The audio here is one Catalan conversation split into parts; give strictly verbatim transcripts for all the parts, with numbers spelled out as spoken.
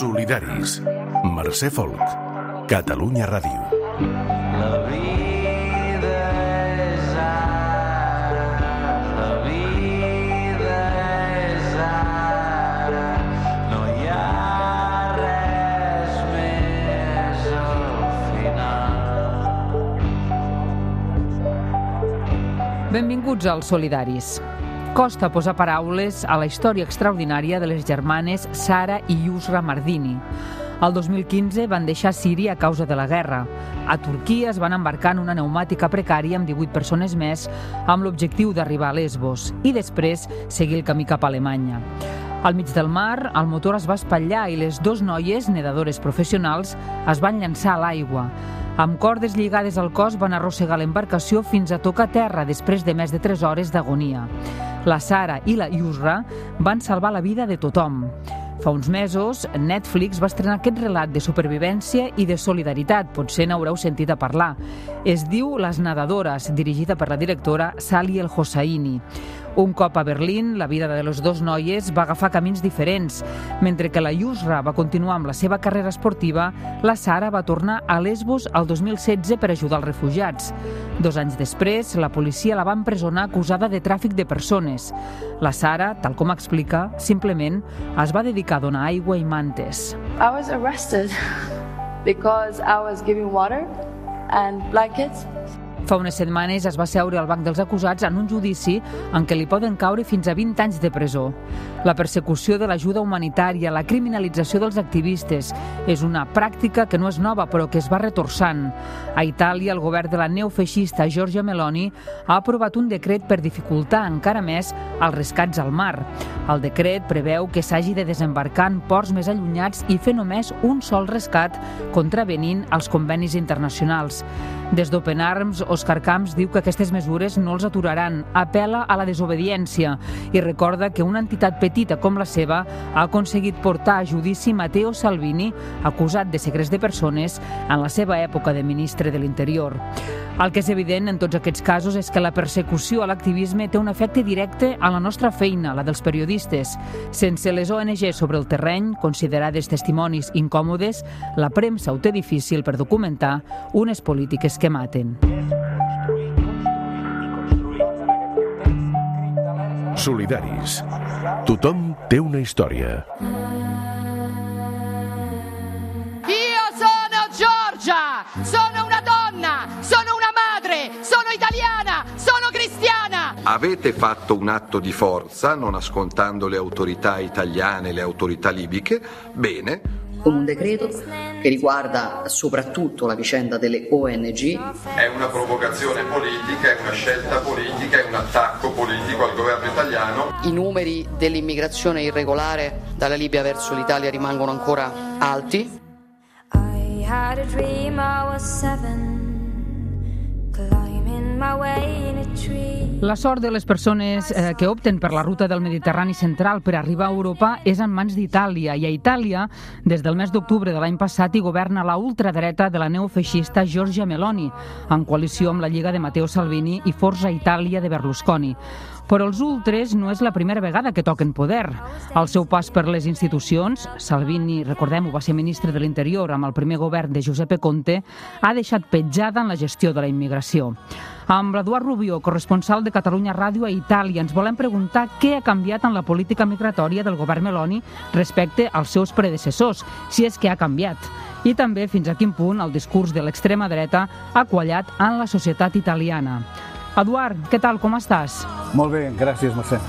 Solidaris. Mercè Folk. Catalunya Ràdio. La vida és ara, la vida és ara, no hi ha res més al final. Benvinguts als Solidaris. Costa posar paraules a la història extraordinària de les germanes Sara i Yusra Mardini. El dos mil quinze van deixar Síria a causa de la guerra. A Turquia es van embarcar en una pneumàtica precària amb divuit persones més amb l'objectiu d'arribar a Lesbos i després seguir el camí cap a Alemanya. Al mig del mar, el motor es va espatllar i les dues noies, nedadores professionals, es van llançar a l'aigua. Amb cordes lligades al cos van arrossegar l'embarcació fins a tocar terra després de més de tres hores d'agonia. La Sara i la Yusra van salvar la vida de tothom. Fa uns mesos, Netflix va estrenar aquest relat de supervivència i de solidaritat. Potser n'haureu sentit a parlar. Es diu Les nedadores, dirigida per la directora Sally El Hosseini. Un cop a Berlín, la vida de les dues noies va agafar camins diferents. Mentre que la Yusra va continuar amb la seva carrera esportiva, la Sara va tornar a Lesbos el dos mil setze per ajudar els refugiats. Dos anys després, la policia la va empresonar acusada de tràfic de persones. La Sara, tal com explica, simplement es va dedicar a donar aigua i mantes. I was arrested because I was giving water and blankets. Fa unes setmanes es va seure al banc dels acusats en un judici en què li poden caure fins a vint anys de presó. La persecució de l'ajuda humanitària, la criminalització dels activistes, és una pràctica que no és nova però que es va retorçant. A Itàlia, el govern de la neofeixista Giorgia Meloni ha aprovat un decret per dificultar encara més els rescats al mar. El decret preveu que s'hagi de desembarcar en ports més allunyats i fer només un sol rescat contravenint als convenis internacionals. Des d'Open Arms, Òscar Camps diu que aquestes mesures no els aturaran, apel·la a la desobediència i recorda que una entitat petita com la seva ha aconseguit portar a judici Matteo Salvini, acusat de segrest de persones en la seva època de ministre de l'Interior. El que és evident en tots aquests casos és que la persecució a l'activisme té un efecte directe a la nostra feina, la dels periodistes. Sense les O N G sobre el terreny, considerades testimonis incòmodes, la premsa ho té difícil per documentar unes polítiques que maten. Solidaris. Tothom té una història. Io sono Giorgia, sono una donna, sono una madre, sono italiana, sono cristiana. Avete fatto un atto di forza, non ascoltando le autorità italiane e le autorità libiche. Bene. Un decreto che riguarda soprattutto la vicenda delle O N G. È una provocazione politica, è una scelta politica, è un attacco politico al governo italiano. I numeri dell'immigrazione irregolare dalla Libia verso l'Italia rimangono ancora alti. I had a dream I was seven, climbing my way in a tree. La sort de les persones eh, que opten per la ruta del Mediterrani central per arribar a Europa és en mans d'Itàlia. I a Itàlia, des del mes d'octubre de l'any passat, hi governa la ultradreta de la neofeixista Giorgia Meloni, en coalició amb la Lliga de Matteo Salvini i Forza Italia de Berlusconi. Però els ultres no és la primera vegada que toquen poder. Al seu pas per les institucions, Salvini, recordem-ho, va ser ministre de l'Interior amb el primer govern de Giuseppe Conte, ha deixat petjada en la gestió de la immigració. Amb l'Eduard Rubió, corresponsal de Catalunya Ràdio a Itàlia, ens volem preguntar què ha canviat en la política migratòria del govern Meloni respecte als seus predecessors, si és que ha canviat. I també fins a quin punt el discurs de l'extrema dreta ha quallat en la societat italiana. Eduard, què tal, com estàs? Molt bé, gràcies, Mercè.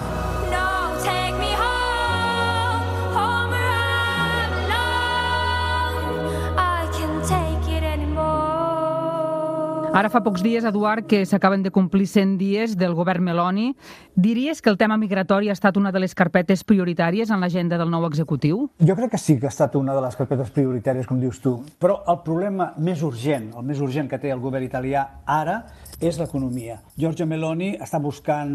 Ara fa pocs dies, Eduard, que s'acaben de complir cent dies del govern Meloni. Diries que el tema migratori ha estat una de les carpetes prioritàries en l'agenda del nou executiu? Jo crec que sí que ha estat una de les carpetes prioritàries, com dius tu. Però el problema més urgent, el més urgent que té el govern italià ara, és l'economia. Giorgia Meloni està buscant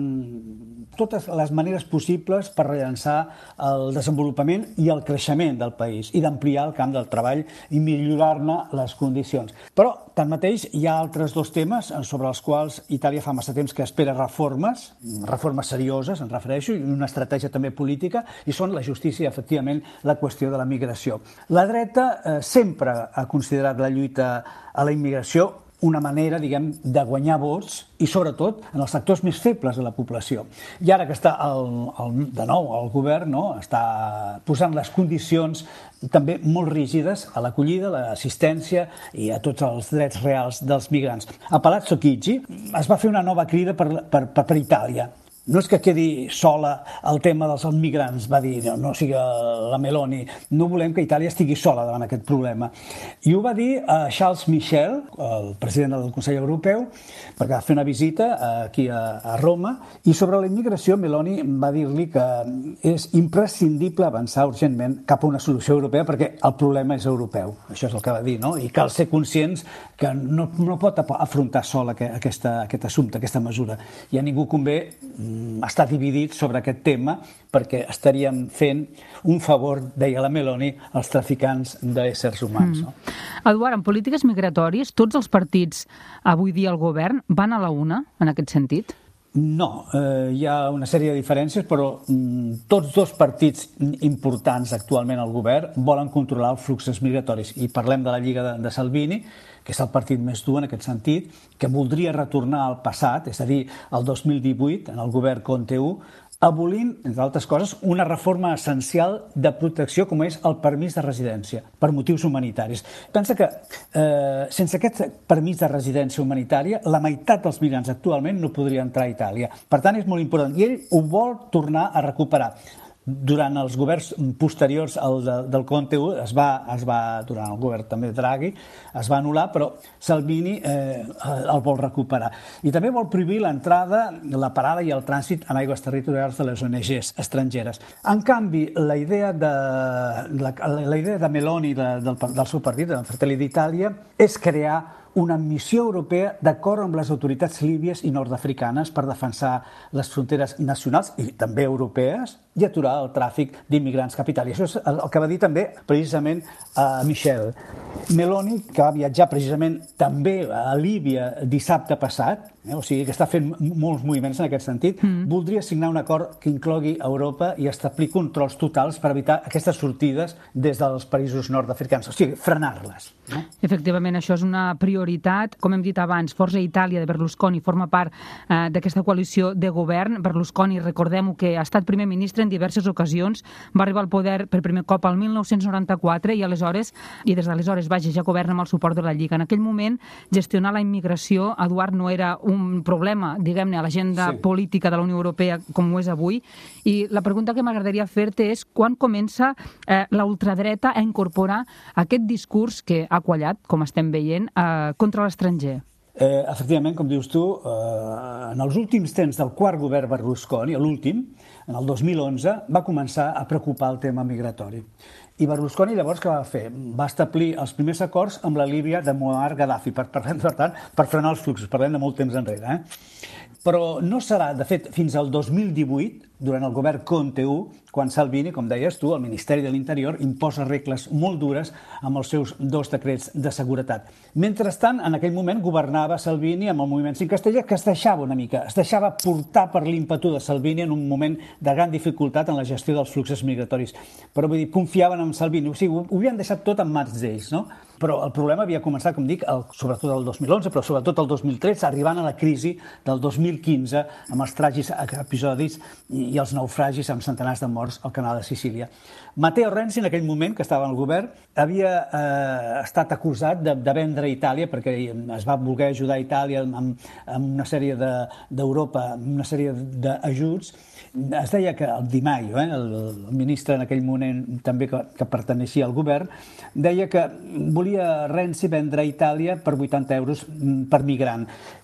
totes les maneres possibles per rellançar el desenvolupament i el creixement del país i d'ampliar el camp del treball i millorar-ne les condicions. Però, tanmateix, hi ha altres dos temes sobre els quals Itàlia fa massa temps que espera reformes, reformes serioses, em refereixo, i una estratègia també política, i són la justícia i, efectivament, la qüestió de la migració. La dreta eh, sempre ha considerat la lluita a la immigració una manera, diguem, de guanyar vots i, sobretot, en els sectors més febles de la població. I ara que està, el, el, de nou, el govern no, està posant les condicions també molt rígides a l'acollida, a l'assistència i a tots els drets reals dels migrants. A Palazzo Chigi es va fer una nova crida per, per, per, per Itàlia. No és que quedi sola el tema dels migrants, va dir, no, no sigui la Meloni, no volem que Itàlia estigui sola davant aquest problema. I ho va dir a Charles Michel, el president del Consell Europeu, perquè va fer una visita aquí a, a Roma, i sobre la immigració Meloni va dir-li que és imprescindible avançar urgentment cap a una solució europea perquè el problema és europeu. Això és el que va dir, no? I cal ser conscients que no, no pot afrontar sol aquesta, aquest assumpte, aquesta mesura. I a ningú convé està dividit sobre aquest tema perquè estaríem fent un favor, deia la Meloni, als traficants d'éssers humans. No? Mm. Eduard, en polítiques migratòries, tots els partits avui dia al govern van a la una en aquest sentit? No, eh, hi ha una sèrie de diferències, però mm, tots dos partits importants actualment al govern volen controlar els fluxos migratoris. I parlem de la Lliga de, de Salvini, que és el partit més dur en aquest sentit, que voldria retornar al passat, és a dir, al dos mil divuit, en el govern Conte u, abolint, entre altres coses, una reforma essencial de protecció com és el permís de residència, per motius humanitaris. Pensa que eh, sense aquest permís de residència humanitària, la meitat dels migrants actualment no podria entrar a Itàlia. Per tant, és molt important. I ell ho vol tornar a recuperar. Durant els governs posteriors al de, del Conte u, es va, es va, durant el govern també de Draghi, es va anul·lar, però Salvini eh, el vol recuperar. I també vol prohibir l'entrada, la parada i el trànsit en aigües territorials de les O N Ges estrangeres. En canvi, la idea de, la, la idea de Meloni, de, del, del seu partit, de Fratelli d'Italia, és crear una missió europea d'acord amb les autoritats líbies i nord-africanes per defensar les fronteres nacionals i també europees i aturar el tràfic d'immigrants cap a Itàlia. Això és el que va dir també precisament a Michel. Meloni, que va viatjar precisament també a Líbia dissabte passat, eh, o sigui que està fent molts moviments en aquest sentit, mm. voldria signar un acord que inclogui Europa i establir controls totals per evitar aquestes sortides des dels països nord-africans, o sigui, frenar-les. No? Efectivament, això és una prioritat. Com hem dit abans, Forza Itàlia de Berlusconi forma part eh, d'aquesta coalició de govern. Berlusconi, recordem-ho, que ha estat primer ministre en diverses ocasions, va arribar al poder per primer cop al mil nou-cents noranta-quatre i aleshores, i des d'aleshores, vaja, ja governa amb el suport de la Lliga. En aquell moment, gestionar la immigració, Eduard, no era un problema, diguem-ne, a l'agenda sí. política de la Unió Europea com ho és avui. I la pregunta que m'agradaria fer-te és quan comença eh, la ultradreta a incorporar aquest discurs que ha quallat, com estem veient, eh, contra l'estranger? Eh, efectivament, com dius tu, eh, en els últims temps del quart govern Berlusconi, l'últim, en el dos mil onze, va començar a preocupar el tema migratori. I Berlusconi llavors què va fer? Va establir els primers acords amb la Líbia de Muammar Gaddafi, per, per, per tant, per frenar els fluxos, parlem de molt temps enrere. Eh? Però no serà, de fet, fins al dos mil divuit, durant el govern Conte u, quan Salvini, com deies tu, el Ministeri de l'Interior, imposa regles molt dures amb els seus dos decrets de seguretat. Mentrestant, en aquell moment, governava Salvini amb el moviment cinc Estelles, que es deixava una mica, es deixava portar per l'ímpetu de Salvini en un moment de gran dificultat en la gestió dels fluxos migratoris. Però vull dir, confiaven en Salvini, o sigui, ho, ho havien deixat tot en mans d'ells, no? Però el problema havia començat, com dic, el, sobretot el dos mil onze, però sobretot el dos mil tretze, arribant a la crisi del dos mil quinze, amb els tràgics episodis i, i els naufragis amb centenars de morts al canal de Sicília. Matteo Renzi, en aquell moment, que estava al govern, havia eh, estat acusat de, de vendre Itàlia, perquè es va voler ajudar a Itàlia amb, amb una sèrie d'Europa, de, amb una sèrie d'ajuts. Es deia que el Di Maio, eh, el, el ministre en aquell moment també que, que perteneixia al govern, deia que volia Renzi vendre Itàlia per vuitanta euros per migrant.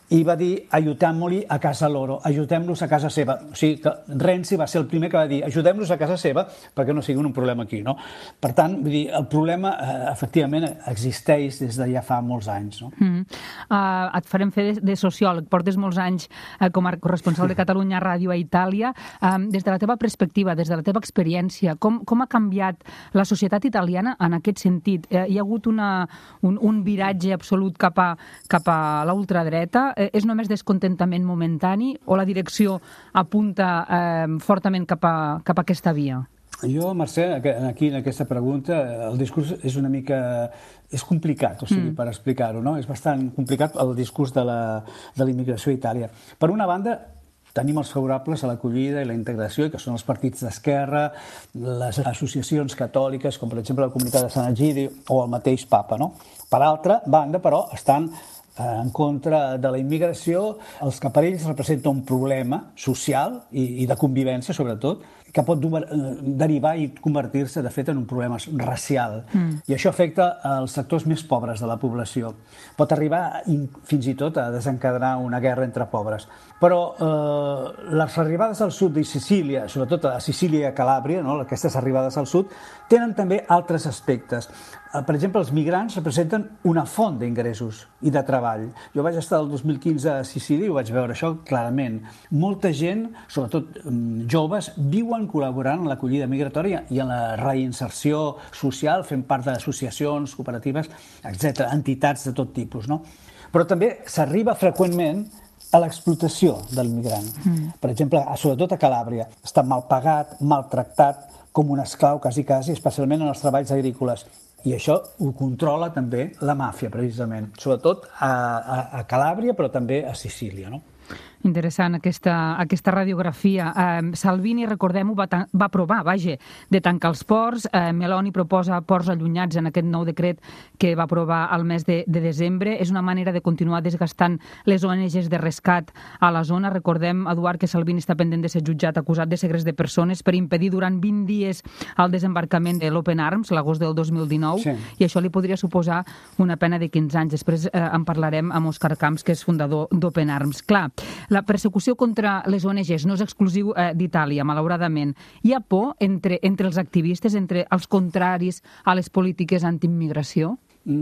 i va dir ajudem-li a casa loro, ajudem-los a casa seva. O sigui que Renzi va ser el primer que va dir ajudem-los a casa seva perquè no sigui un problema aquí, no? Per tant, vull dir, el problema eh, efectivament existeix des de ja fa molts anys, no? Mm. Uh, et farem fer de, de sociòleg, portes molts anys uh, com a corresponsal de Catalunya Ràdio a Itàlia. Um, des de la teva perspectiva, des de la teva experiència, com, com ha canviat la societat italiana en aquest sentit? Uh, hi ha hagut una, un, un viratge absolut cap a, cap a l'ultradreta? És només descontentament momentani o la direcció apunta eh, fortament cap a, cap a aquesta via? Jo, Mercè, aquí en aquesta pregunta, el discurs és una mica... és complicat, o sigui, mm. per explicar-ho, no? És bastant complicat el discurs de la, de la immigració a Itàlia. Per una banda, tenim els favorables a l'acollida i la integració, que són els partits d'esquerra, les associacions catòliques, com per exemple la comunitat de Sant Egidi o el mateix papa, no? Per altra banda, però, estan en contra de la immigració, els que per ells representa un problema social i, i de convivència, sobretot, que pot derivar i convertir-se, de fet, en un problema racial. Mm. I això afecta els sectors més pobres de la població. Pot arribar fins i tot a desencadenar una guerra entre pobres. Però eh, les arribades al sud de Sicília, sobretot a Sicília i a Calàbria, no? Aquestes arribades al sud, tenen també altres aspectes. Per exemple, els migrants representen una font d'ingressos i de treball. Jo vaig estar el dos mil quinze a Sicília i ho vaig veure això clarament. Molta gent, sobretot joves, viuen col·laborant en l'acollida migratòria i en la reinserció social, fent part d'associacions, cooperatives, etcètera, entitats de tot tipus, no? Però també s'arriba freqüentment a l'explotació del migrant. Mm. Per exemple, sobretot a Calàbria. Està mal pagat, maltractat, com un esclau, quasi, quasi, especialment en els treballs agrícoles. I això ho controla també la màfia, precisament, sobretot a, a, a Calàbria, però també a Sicília, no? Interessant aquesta, aquesta radiografia. Eh, Salvini, recordem-ho, va, va aprovar, vaja, de tancar els ports. Eh, Meloni proposa ports allunyats en aquest nou decret que va aprovar al mes de, de desembre. És una manera de continuar desgastant les O N Ges de rescat a la zona. Recordem, Eduard, que Salvini està pendent de ser jutjat acusat de segrest de persones per impedir durant vint dies el desembarcament de l'Open Arms, l'agost del dos mil dinou, sí. I això li podria suposar una pena de quinze anys. Després eh, en parlarem amb Òscar Camps, que és fundador d'Open Arms. Clar, la persecució contra les O N Ges no és exclusiu eh, d'Itàlia, malauradament. Hi ha por entre, entre els activistes, entre els contraris a les polítiques antiimmigració?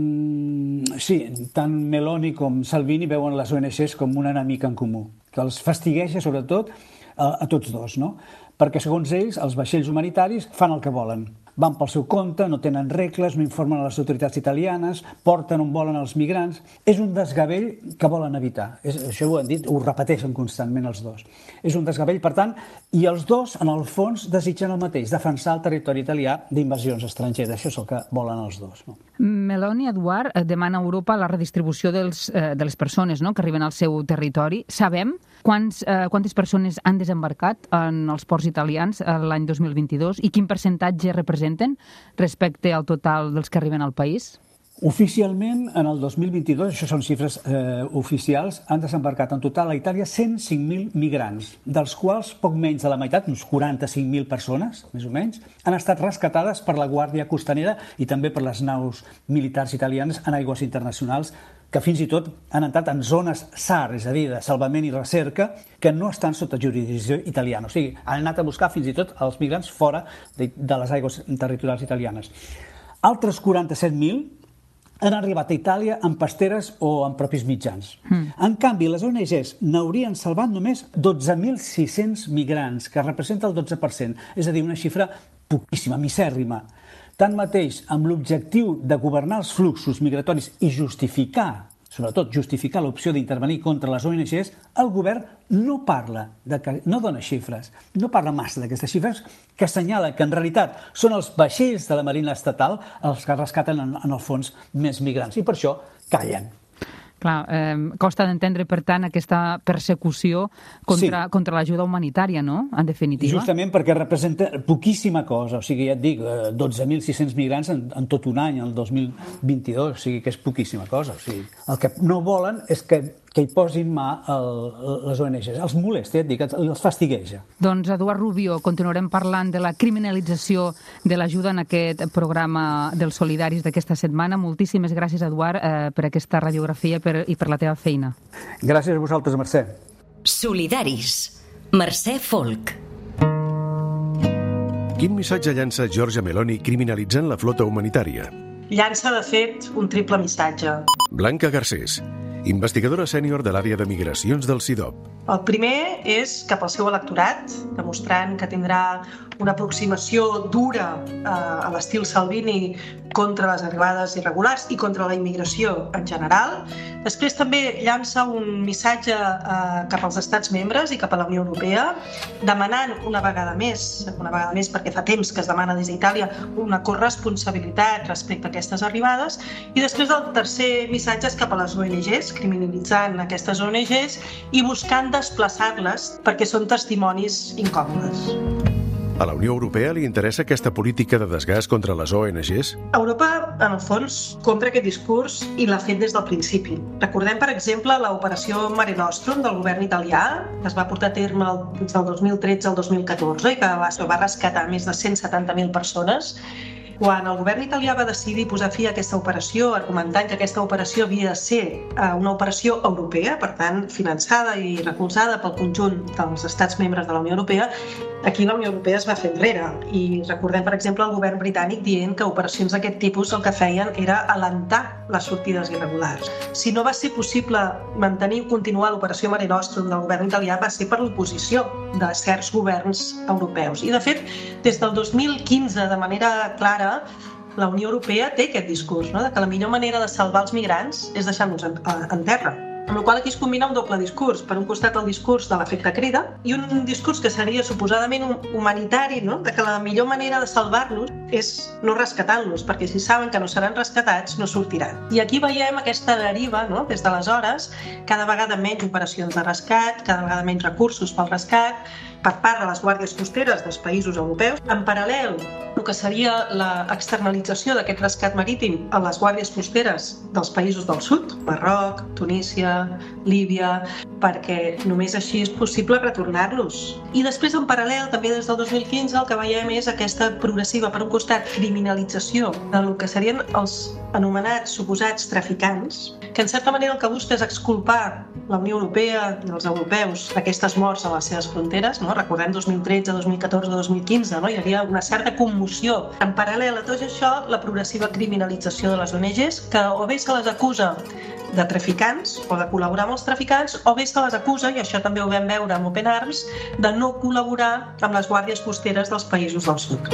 Mm, sí, tant Meloni com Salvini veuen les O N Ges com un enemic en comú, que els fastigueja sobretot a, a tots dos, no? Perquè, segons ells, els vaixells humanitaris fan el que volen. Van pel seu compte, no tenen regles, no informen a les autoritats italianes, porten on volen els migrants. És un desgavell que volen evitar. És, això ho han dit, ho repeteixen constantment els dos. És un desgavell, per tant, i els dos, en el fons, desitgen el mateix, defensar el territori italià d'invasions estrangeres. Això és el que volen els dos, no? Meloni, Eduard, demana a Europa la redistribució dels, eh, de les persones, no?, que arriben al seu territori. Sabem quants, eh, quantes persones han desembarcat en els ports italians l'any dos mil vint-i-dos i quin percentatge representen respecte al total dels que arriben al país? Oficialment, en el dos mil vint-i-dos, això són xifres eh, oficials, han desembarcat en total a Itàlia cent cinc mil migrants, dels quals poc menys de la meitat, uns quaranta-cinc mil persones, més o menys, han estat rescatades per la Guàrdia Costanera i també per les naus militars italianes en aigües internacionals, que fins i tot han entrat en zones S A R, és a dir, de salvament i recerca, que no estan sota jurisdicció italiana. O sigui, han anat a buscar fins i tot els migrants fora de, de les aigües territorials italianes. Altres quaranta-set mil han arribat a Itàlia en pasteres o en propis mitjans. Mm. En canvi, les O N Ges n'haurien salvat només dotze mil sis-cents migrants, que representa el dotze per cent, és a dir, una xifra poquíssima, misèrrima. Tanmateix, amb l'objectiu de governar els fluxos migratoris i justificar, sobretot justificar l'opció d'intervenir contra les O N Ges, el govern no parla, de, no dona xifres, no parla massa d'aquestes xifres, que assenyala que en realitat són els vaixells de la Marina Estatal els que rescaten en, en el fons més migrants, i per això callen. Clar, eh, costa d'entendre, per tant, aquesta persecució contra, sí. contra l'ajuda humanitària, no?, en definitiva. Justament perquè representa poquíssima cosa, o sigui, ja et dic, dotze mil sis-cents migrants en, en tot un any, el dos mil vint-i-dos, o sigui que és poquíssima cosa. O sigui, el que no volen és que que hi posin mà el, les O N Ges. Els molesta, et dic, els fastigueja. Doncs, Eduard Rubio, continuarem parlant de la criminalització de l'ajuda en aquest programa dels solidaris d'aquesta setmana. Moltíssimes gràcies, Eduard, eh, per aquesta radiografia per, i per la teva feina. Gràcies a vosaltres, Mercè. Solidaris. Mercè Folk. Quin missatge llança Giorgia Meloni criminalitzant la flota humanitària? Llança, de fet, un triple missatge. Blanca Garcés, investigadora sènior de l'àrea de migracions del C I D O P. El primer és cap al seu electorat, demostrant que tindrà una aproximació dura a l'estil Salvini contra les arribades irregulars i contra la immigració en general. Després també llança un missatge cap als estats membres i cap a la Unió Europea, demanant una vegada més, una vegada més perquè fa temps que es demana des d'Itàlia, una corresponsabilitat respecte a aquestes arribades. I després el tercer missatge és cap a les O N Ges, criminalitzant aquestes O N Ges i buscant desplaçar-les perquè són testimonis incòmodes. A la Unió Europea li interessa aquesta política de desgast contra les O N Ges? Europa, en el fons, compra aquest discurs i l'ha fet des del principi. Recordem, per exemple, l'operació Mare Nostrum del govern italià, que es va portar a terme des del dos mil tretze al dos mil catorze i que va, va rescatar més de cent setanta mil persones. Quan el govern italià va decidir posar fi a aquesta operació, argumentant que aquesta operació havia de ser una operació europea, per tant, finançada i recolzada pel conjunt dels estats membres de la Unió Europea, aquí la Unió Europea es va fer enrere. I recordem, per exemple, el govern britànic dient que operacions d'aquest tipus el que feien era alentar les sortides irregulars. Si no va ser possible mantenir i continuar l'operació Mare Nostrum del govern italià, va ser per l'oposició de certs governs europeus. I, de fet, des del dos mil quinze, de manera clara, la Unió Europea té aquest discurs, no?, de que la millor manera de salvar els migrants és deixar-los en, en terra. Amb la qual cosa aquí es combina un doble discurs. Per un costat, el discurs de l'efecte crida i un discurs que seria suposadament humanitari, no?, de que la millor manera de salvar-los és no rescatar-los, perquè si saben que no seran rescatats, no sortiran. I aquí veiem aquesta deriva, no?, des d'aleshores, cada vegada menys operacions de rescat, cada vegada menys recursos pel rescat, per part de les guàrdies costeres dels països europeus. En paral·lel, el que seria l'externalització d'aquest rescat marítim a les guàrdies costeres dels països del sud, Marroc, Tunísia, Líbia, perquè només així és possible retornar-los. I després, en paral·lel, també des del dos mil quinze, el que veiem és aquesta progressiva, per un costat, criminalització del que serien els anomenats suposats traficants, que en certa manera el que busca és exculpar la Unió Europea i els europeus d'aquestes morts a les seves fronteres, no? Recordem dos mil tretze, dos mil catorze, dos mil quinze, no? Hi havia una certa commoció. En paral·lel a tot això, la progressiva criminalització de les O N Ges, que o bé se les acusa de traficants o de col·laborar amb els traficants, o bé se les acusa, i això també ho vam veure amb Open Arms, de no col·laborar amb les guàrdies costeres dels països del sud.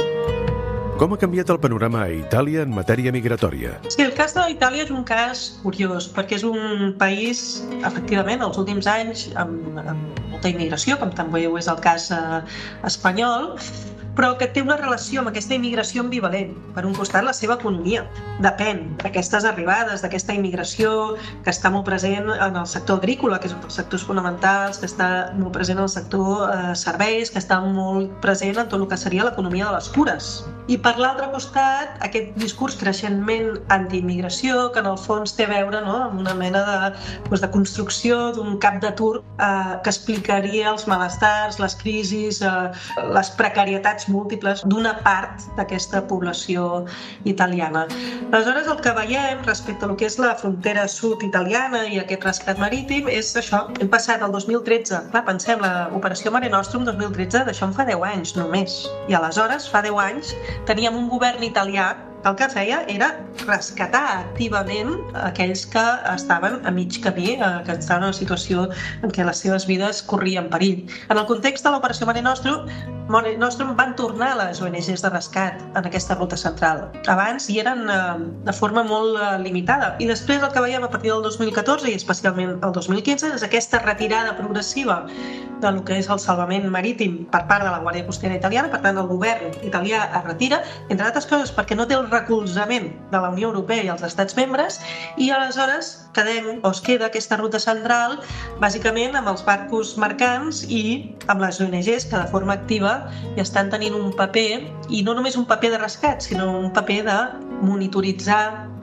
Com ha canviat el panorama a Itàlia en matèria migratòria? Sí, el cas d'Itàlia és un cas curiós, perquè és un país, efectivament, els últims anys, amb, amb molta immigració, com també ho és el cas eh, espanyol, però que té una relació amb aquesta immigració ambivalent. Per un costat, la seva economia. Depèn d'aquestes arribades, d'aquesta immigració que està molt present en el sector agrícola, que és un dels sectors fonamentals, que està molt present en el sector eh, serveis, que està molt present en tot el que seria l'economia de les cures. I per l'altre costat, aquest discurs creixentment antiimmigració, que en el fons té a veure, no?, amb una mena de, doncs, de construcció d'un cap de turc eh, que explicaria els malestars, les crisis, eh, les precarietats múltiples d'una part d'aquesta població italiana. Aleshores, el que veiem respecte a lo que és la frontera sud italiana i aquest rescat marítim és això. Hem passat el dos mil tretze, clar, pensem, l'operació Mare Nostrum dos mil tretze, d'això en fa deu anys només. I aleshores, fa deu anys, teníem un govern italià que el que feia era rescatar activament aquells que estaven a mig camí, que estaven en una situació en què les seves vides corrien perill. En el context de l'operació Mare Nostrum, Mare Nostrum van tornar les O N Ges de rescat en aquesta ruta central. Abans hi eren de forma molt limitada. I després el que veiem a partir del dos mil catorze i especialment el dos mil quinze és aquesta retirada progressiva del que és el salvament marítim per part de la Guàrdia Costera italiana. Per tant, el govern italià es retira, entre altres coses perquè no té el recolzament de la Unió Europea i els estats membres, i aleshores quedem, o es queda aquesta ruta central bàsicament amb els barcos mercants i amb les O N Ges que de forma activa i estan tenint un paper, i no només un paper de rescat, sinó un paper de monitoritzar,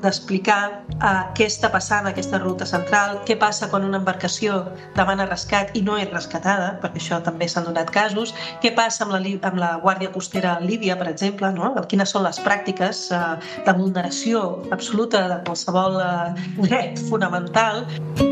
d'explicar uh, què està passant a aquesta ruta central, què passa quan una embarcació demana rescat i no és rescatada, perquè això també s'han donat casos, què passa amb la, amb la Guàrdia Costera a Líbia, per exemple, no? Quines són les pràctiques uh, de vulneració absoluta de qualsevol uh, dret fonamental.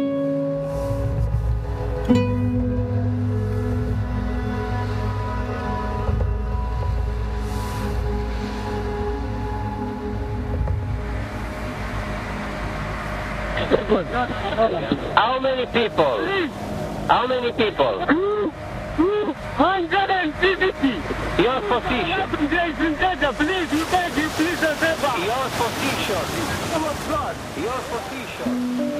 How many people? How many people? one hundred fifty. Your position. Please, please, you beg you, please, Your position. Oh my God. Your position.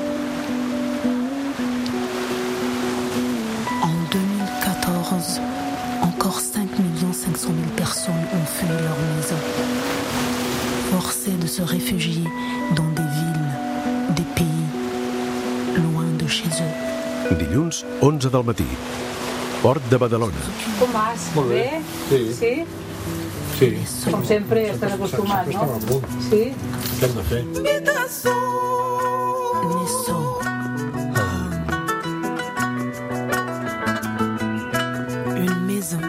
En deux mille quatorze, encore cinq millions cinq cent mille personnes ont fui leur maison, forcées de se réfugier dans des villes, des pays, loin de chez eux. Dilluns, onze del matí. Port de Badalona. Com vas? Molt bé. Bé? Sí. Sí? Sí. Com sempre estàs acostumat, no? Estem a punt. Sí? Què hem de fer? Une maison.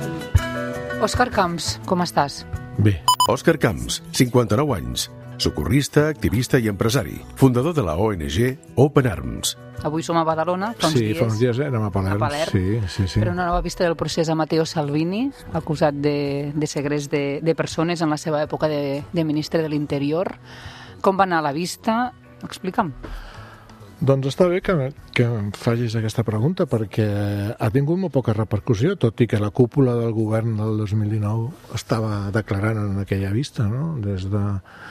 Òscar Camps, com estàs? Bé. Òscar Camps, cinquanta-nou anys, socorrista, activista i empresari, fundador de la O N G Open Arms. Avui som a Badalona, fa uns sí, dies. fa uns dies érem a Palerm. A Palerm. Sí, sí, sí. Per una nova vista del procés a Matteo Salvini, acusat de, de segrest de, de persones en la seva època de, de ministre de l'Interior. Com va anar la vista? Explica'm. Doncs està bé que, que em facis aquesta pregunta perquè ha tingut molt poca repercussió, tot i que la cúpula del govern del dos mil dinou estava declarant en aquella vista, no? Des de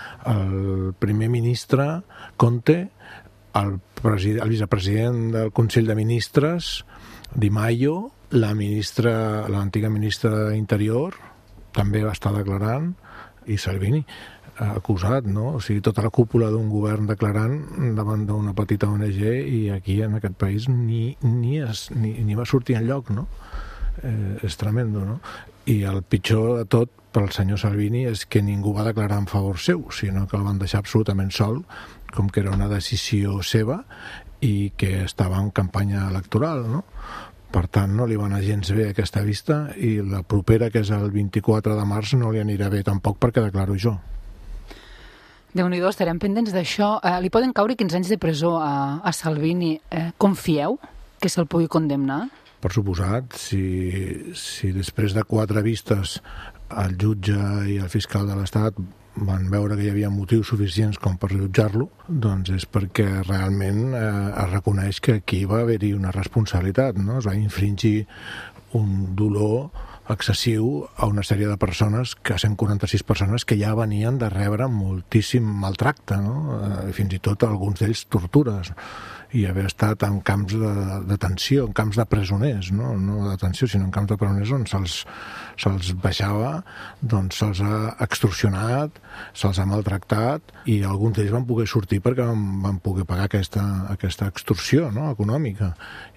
el primer ministre Conte, el, president, el vicepresident del Consell de Ministres, Di Maio, la ministra, l'antiga ministra d'Interior, també va estar declarant, i Salvini, acusat, no? O sigui, tota la cúpula d'un govern declarant davant d'una petita O N G i aquí, en aquest país, ni, ni, es, ni, ni va sortir enlloc, no? Eh, és tremendo, no? I el pitjor de tot pel senyor Salvini és que ningú va declarar en favor seu, sinó que el van deixar absolutament sol, com que era una decisió seva i que estava en campanya electoral, no? Per tant, no li va anar gens bé aquesta vista i la propera, que és el vint-i-quatre de març, no li anirà bé tampoc perquè declaro jo. Déu-n'hi-do, estarem pendents d'això. Eh, li poden caure quinze anys de presó a, a Salvini. Eh, confieu que se'l pugui condemnar? Per suposat, si, si després de quatre vistes el jutge i el fiscal de l'Estat van veure que hi havia motius suficients com per jutjar-lo, doncs és perquè realment eh, es reconeix que aquí va haver-hi una responsabilitat, no? Es va infringir un dolor excessiu a una sèrie de persones, que cent quaranta-sis persones que ja venien de rebre moltíssim maltracte, no? Eh, fins i tot alguns d'ells tortures, i haver estat en camps de detenció, en camps de presoners, no, no de detenció, sinó en camps de presoners on se'ls se'ls baixava, doncs se'ls ha extorsionat, se'ls ha maltractat, i alguns d'ells van poder sortir perquè van, van poder pagar aquesta, aquesta extorsió, no, econòmica,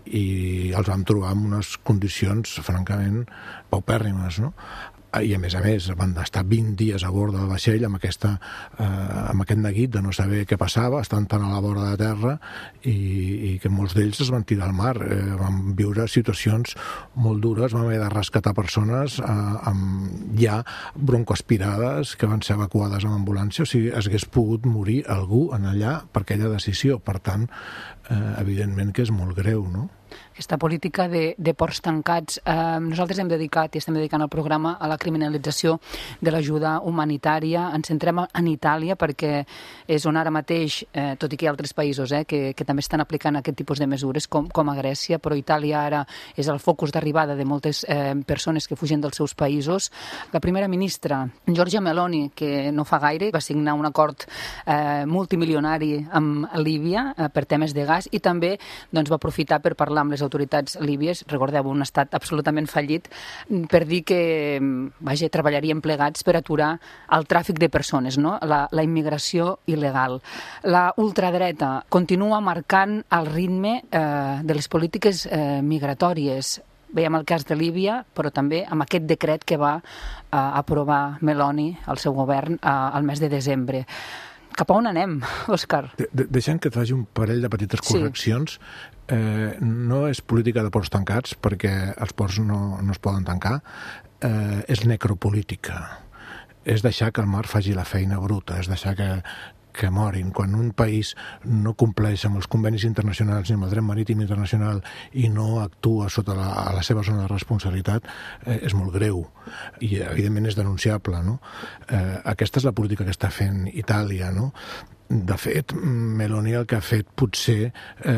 i els vam trobar en unes condicions francament paupèrrimes, no? I a més a més van estar vint dies a bord del vaixell amb, aquesta, eh, amb aquest neguit de no saber què passava, estan tan a la vora de terra i, i que molts d'ells es van tirar al mar, eh, van viure situacions molt dures, van haver de rescatar persones eh, amb ja broncoaspirades que van ser evacuades amb ambulància, o sigui, es hagués pogut morir algú en allà per aquella decisió, per tant, eh, evidentment que és molt greu, no? Aquesta política de, de ports tancats. Eh, nosaltres hem dedicat i estem dedicant el programa a la criminalització de l'ajuda humanitària. Ens centrem en Itàlia perquè és on ara mateix, eh, tot i que hi ha altres països eh, que, que també estan aplicant aquest tipus de mesures, com, com a Grècia, però Itàlia ara és el focus d'arribada de moltes eh, persones que fugen dels seus països. La primera ministra, Giorgia Meloni, que no fa gaire va signar un acord eh, multimilionari amb Líbia eh, per temes de gas i també doncs, va aprofitar per parlar amb les autoritats líbies, recordeu, un estat absolutament fallit, per dir que vaja, treballarien plegats per aturar el tràfic de persones, no? la, la immigració il·legal. La ultradreta continua marcant el ritme eh, de les polítiques eh, migratòries. Veiem el cas de Líbia, però també amb aquest decret que va eh, aprovar Meloni, el seu govern, eh, al mes de desembre. cap a on anem, Òscar? De, de, deixant que et faci un parell de petites correccions, sí. eh, no és política de ports tancats, perquè els ports no, no es poden tancar, eh, és necropolítica. És deixar que el mar faci la feina bruta, és deixar que, que morin. Quan un país no compleix amb els convenis internacionals ni amb el dret marítim internacional i no actua sota la, a la seva zona de responsabilitat, eh, és molt greu i evidentment és denunciable, no? Eh, aquesta és la política que està fent Itàlia, no? De fet, Meloni el que ha fet potser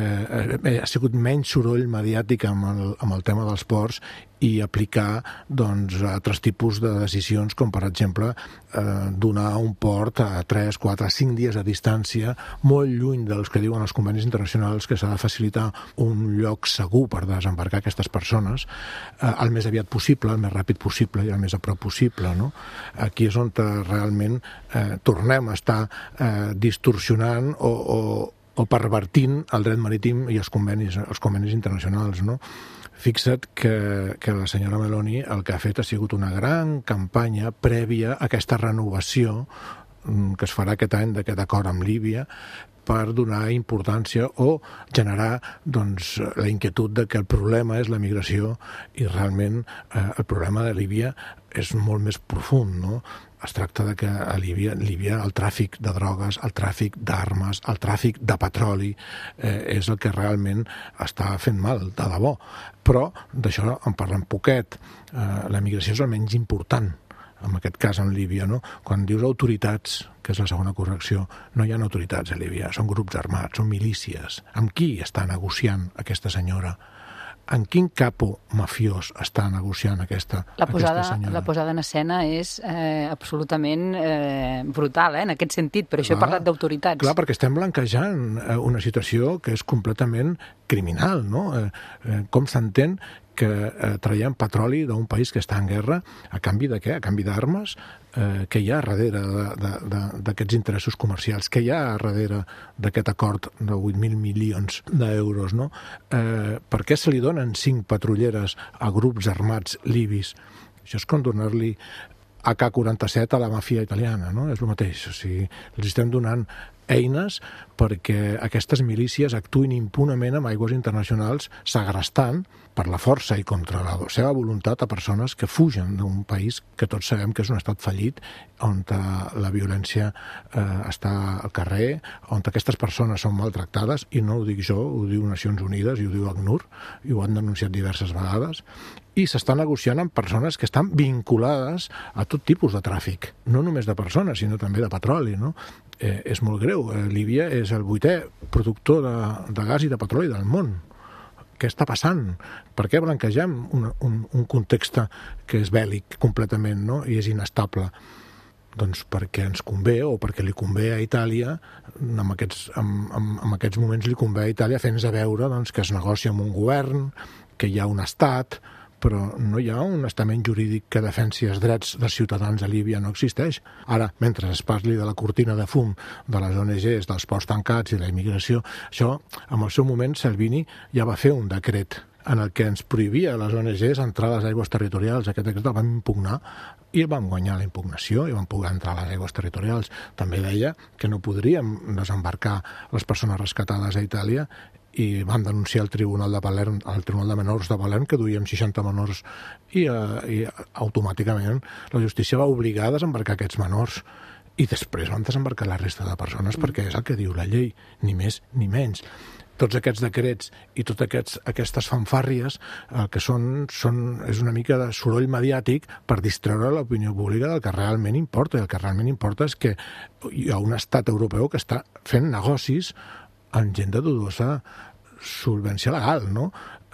eh, ha sigut menys soroll mediàtic amb el, amb el tema dels ports i aplicar doncs, altres tipus de decisions, com per exemple eh, donar un port a tres, quatre, cinc dies de distància, molt lluny dels que diuen els convenis internacionals, que s'ha de facilitar un lloc segur per desembarcar aquestes persones eh, el més aviat possible, el més ràpid possible i el més a prop possible, no? Aquí és on realment eh, tornem a estar eh, distorsionant o, o, o pervertint el dret marítim i els convenis, els convenis internacionals, no? Fixa't que, que la senyora Meloni el que ha fet ha sigut una gran campanya prèvia a aquesta renovació que es farà aquest any d'aquest acord amb Líbia per donar importància o generar doncs, la inquietud de que el problema és la migració i realment eh, el problema de Líbia és molt més profund, no? Es tracta de que a Líbia, Líbia el tràfic de drogues, el tràfic d'armes, el tràfic de petroli eh, és el que realment està fent mal, de debò. Però d'això en parlem poquet. Eh, la migració és el menys important, en aquest cas en Líbia, no? Quan dius autoritats, que és la segona correcció, no hi ha autoritats a Líbia, són grups armats, són milícies. Amb qui està negociant aquesta senyora? En quin capo mafiós està negociant aquesta, la posada, aquesta senyora? La posada en escena és eh, absolutament eh, brutal, eh, en aquest sentit, per això clar, he parlat d'autoritats. Clar, perquè estem blanquejant una situació que és completament criminal, no? Eh, eh, com s'entén que eh, traiem petroli d'un país que està en guerra a canvi de què? A canvi d'armes? Eh, què hi ha darrere d'aquests interessos comercials? Què hi ha darrere d'aquest acord de vuit mil milions d'euros, no? Eh, per què se li donen cinc patrulleres a grups armats libis? Això és com donar-li A K quaranta-set a la màfia italiana, no? És el mateix. O sigui, els estem donant eines perquè aquestes milícies actuïn impunement en aigües internacionals segrestant per la força i contra la seva voluntat a persones que fugen d'un país que tots sabem que és un estat fallit, on la violència eh, està al carrer, on aquestes persones són maltractades, i no ho dic jo, ho diu Nacions Unides i ho diu ACNUR, i ho han denunciat diverses vegades, i s'està negociant amb persones que estan vinculades a tot tipus de tràfic, no només de persones, sinó també de petroli, no? Eh, és molt greu. Eh, Líbia és el vuitè productor de, de gas i de petroli del món. Què està passant? Per què blanquegem un, un, un context que és bèl·lic completament, no? I és inestable? Doncs perquè ens convé, o perquè li convé a Itàlia, en aquests, en, en, en aquests moments li convé a Itàlia fer-nos a veure doncs, que es negocia amb un govern, que hi ha un estat, però no hi ha un estament jurídic que defensi els drets dels ciutadans a Líbia, no existeix. Ara, mentre es parli de la cortina de fum de les O N Ges, dels ports tancats i la immigració, això, en el seu moment, Salvini ja va fer un decret en el que ens prohibia a les O N Ges entrar a les aigües territorials. Aquest decret el vam impugnar i el vam guanyar la impugnació i vam poder entrar a les aigües territorials. També deia que no podríem desembarcar les persones rescatades a Itàlia i vam denunciar al Tribunal de Palerm, al Tribunal de Menors de Palerm, que duíem seixanta menors, i, eh, i automàticament la justícia va obligar a desembarcar aquests menors. I després van desembarcar la resta de persones, mm. perquè és el que diu la llei, ni més ni menys. Tots aquests decrets i totes aquests, aquestes fanfàrries el que són, són és una mica de soroll mediàtic per distreure l'opinió pública del que realment importa. I el que realment importa és que hi ha un estat europeu que està fent negocis amb gent de dudosa solvència legal, no?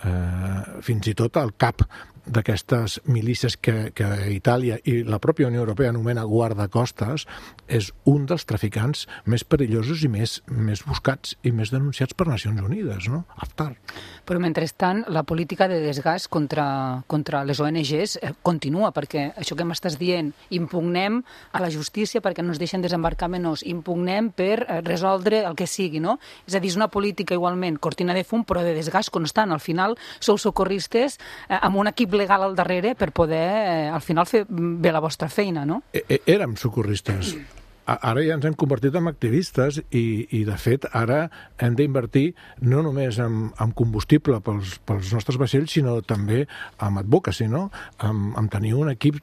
Eh, fins i tot el cap d'aquestes milícies que, que Itàlia i la pròpia Unió Europea anomena guardacostes és un dels traficants més perillosos i més, més buscats i més denunciats per Nacions Unides, no? Haftar. Però mentrestant la política de desgast contra, contra les O N Ges eh, continua, perquè això que m'estàs dient, impugnem a la justícia perquè no es deixen desembarcar menors, impugnem per eh, resoldre el que sigui, no? És a dir, és una política igualment cortina de fum però de desgast constant. Al final sou socorristes eh, amb un equip legal al darrere per poder, eh, al final, fer bé la vostra feina, no? E érem socorristes. ara ja ens hem convertit en activistes i, i de fet, ara hem d'invertir no només en, en combustible pels, pels nostres vaixells, sinó també en advocacy, no? En, en tenir un equip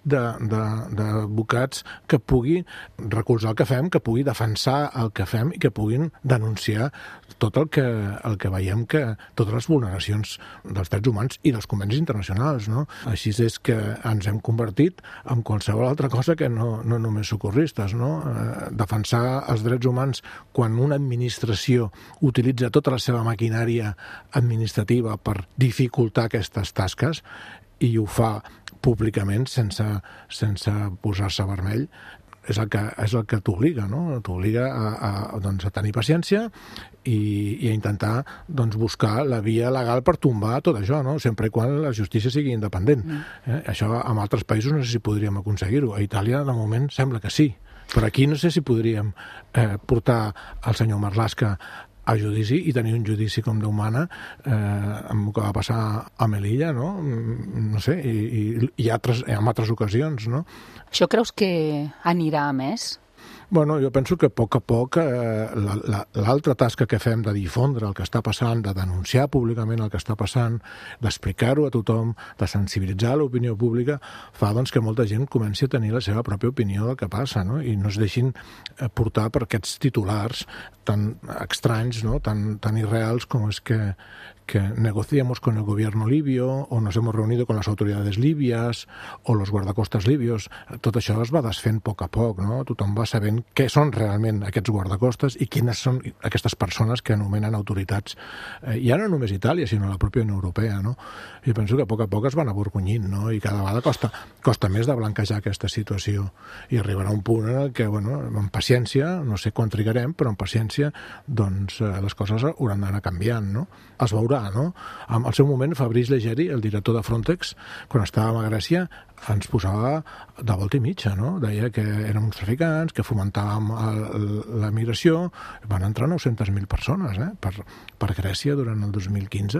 d'advocats que pugui recolzar el que fem, que pugui defensar el que fem i que puguin denunciar tot el que, el que veiem que totes les vulneracions dels drets humans i dels convenis internacionals, no? Així és que ens hem convertit en qualsevol altra cosa que no, no només socorristes, no? Eh, defensar els drets humans quan una administració utilitza tota la seva maquinària administrativa per dificultar aquestes tasques i ho fa públicament sense, sense posar-se vermell, és el que, és el que t'obliga, no? T'obliga a, a, doncs, a tenir paciència i, i a intentar doncs, buscar la via legal per tombar tot això, no? Sempre i quan la justícia sigui independent. Mm. Eh? Això en altres països no sé si podríem aconseguir-ho. A Itàlia, de moment, sembla que sí. Però aquí no sé si podríem eh, portar el senyor Marlaska a judici i tenir un judici com Déu mana, eh, amb el que va passar a Melilla, no? No sé, i, i, i altres, en altres ocasions, no? Això creus que anirà a més? Bueno, jo penso que a poc a poc eh, l'altra tasca que fem de difondre el que està passant, de denunciar públicament el que està passant, d'explicar-ho a tothom, de sensibilitzar l'opinió pública, fa doncs, que molta gent comenci a tenir la seva pròpia opinió del que passa, no? I no es deixin portar per aquests titulars tan estranys, no? tan, tan irreals com és que que negociamos con el gobierno libio o nos hemos reunido con las autoridades libias o los guardacostas libios. Tot això es va desfent a poc a poc, no? Tothom va sabent què són realment aquests guardacostes i quines són aquestes persones que anomenen autoritats. Eh, ja no només Itàlia, sinó la pròpia Unió Europea, no? I penso que a poc a poc es van aborgonyint, no? I cada vegada costa, costa més de blanquejar aquesta situació. I arribarà un punt en el que, bueno, amb paciència, no sé quan trigarem, però amb paciència, doncs, eh, les coses hauran d'anar canviant, no? Es veurà, no? Al seu moment, Fabrice Leggeri, el director de Frontex, quan estàvem a Grècia, ens posava de volta i mitja, no? Deia que érem uns traficants, que fomentàvem el, la migració. Van entrar nou-centes mil persones eh? per, per Grècia durant el dos mil quinze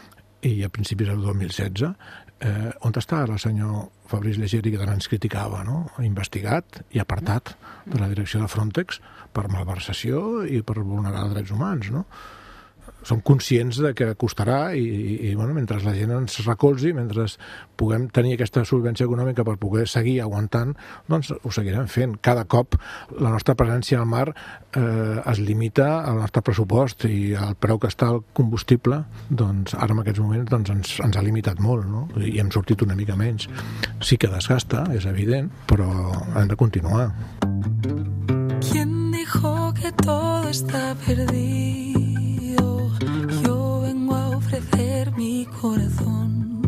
i a principis del dos mil setze. Eh, on està el senyor Fabrice Leggeri, que tant ens criticava, no? Investigat i apartat de la direcció de Frontex per malversació i per vulnerar drets humans, no? Som conscients de que costarà i, i, i bueno, mentre la gent ens recolzi, mentre puguem tenir aquesta solvència econòmica per poder seguir aguantant, doncs ho seguirem fent. Cada cop la nostra presència al mar eh, es limita al nostre pressupost i al preu que està el combustible, doncs ara en aquests moments doncs, ens, ens ha limitat molt, no? I hem sortit una mica menys. Sí que desgasta, és evident, però hem de continuar. ¿Quién dijo que todo está perdido? Yo vengo a ofrecer mi corazón.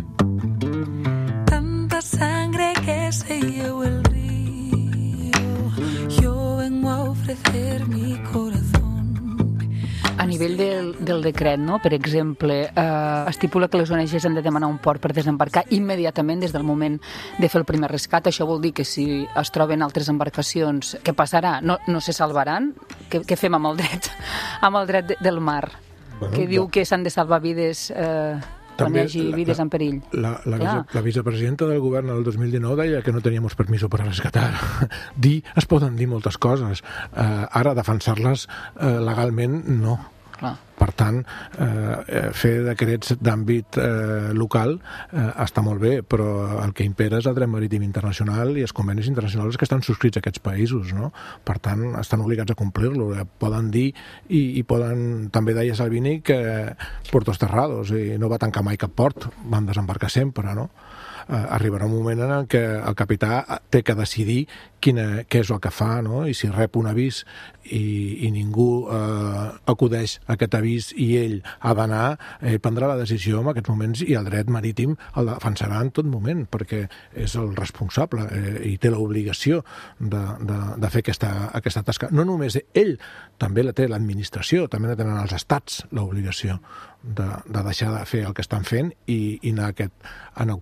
Tanta sangre que se llevó el río. Yo vengo a ofrecer mi corazón. A nivell del, del decret, no? Per exemple, eh, estipula que les O N Ges han de demanar un port per desembarcar immediatament des del moment de fer el primer rescat. Això vol dir que si es troben altres embarcacions, què passarà? No, no se salvaran? Què, què fem amb el dret, amb el dret de, del mar? Bueno, que diu que s'han de salvar vides eh, quan hi hagi vides en perill. La, la, la, la vicepresidenta del govern del dos mil dinou deia que no teníamos permiso para rescatar. Dir, es poden dir moltes coses. Eh, ara, defensar-les eh, legalment, no. Clar. Per tant, eh, fer decrets d'àmbit eh, local eh, està molt bé, però el que impera és el dret marítim internacional i els convenis internacionals que estan subscrits a aquests països, no? Per tant, estan obligats a complir-lo. Poden dir, i, i poden, també deia Salvini, que Puertos Cerrados, i no va tancar mai cap port, van desembarcar sempre, no? Eh, arribarà un moment en què el capità té que decidir quina, què és el que fa, no? I si rep un avís i, i ningú eh, acudeix a aquest avís i ell ha d'anar, ell prendrà la decisió en aquests moments i el dret marítim el defensarà en tot moment, perquè és el responsable eh, i té l'obligació de, de, de fer aquesta, aquesta tasca. No només ell, també la té l'administració, també la tenen els estats l'obligació de, de deixar de fer el que estan fent i, i anar aquest, en auxili de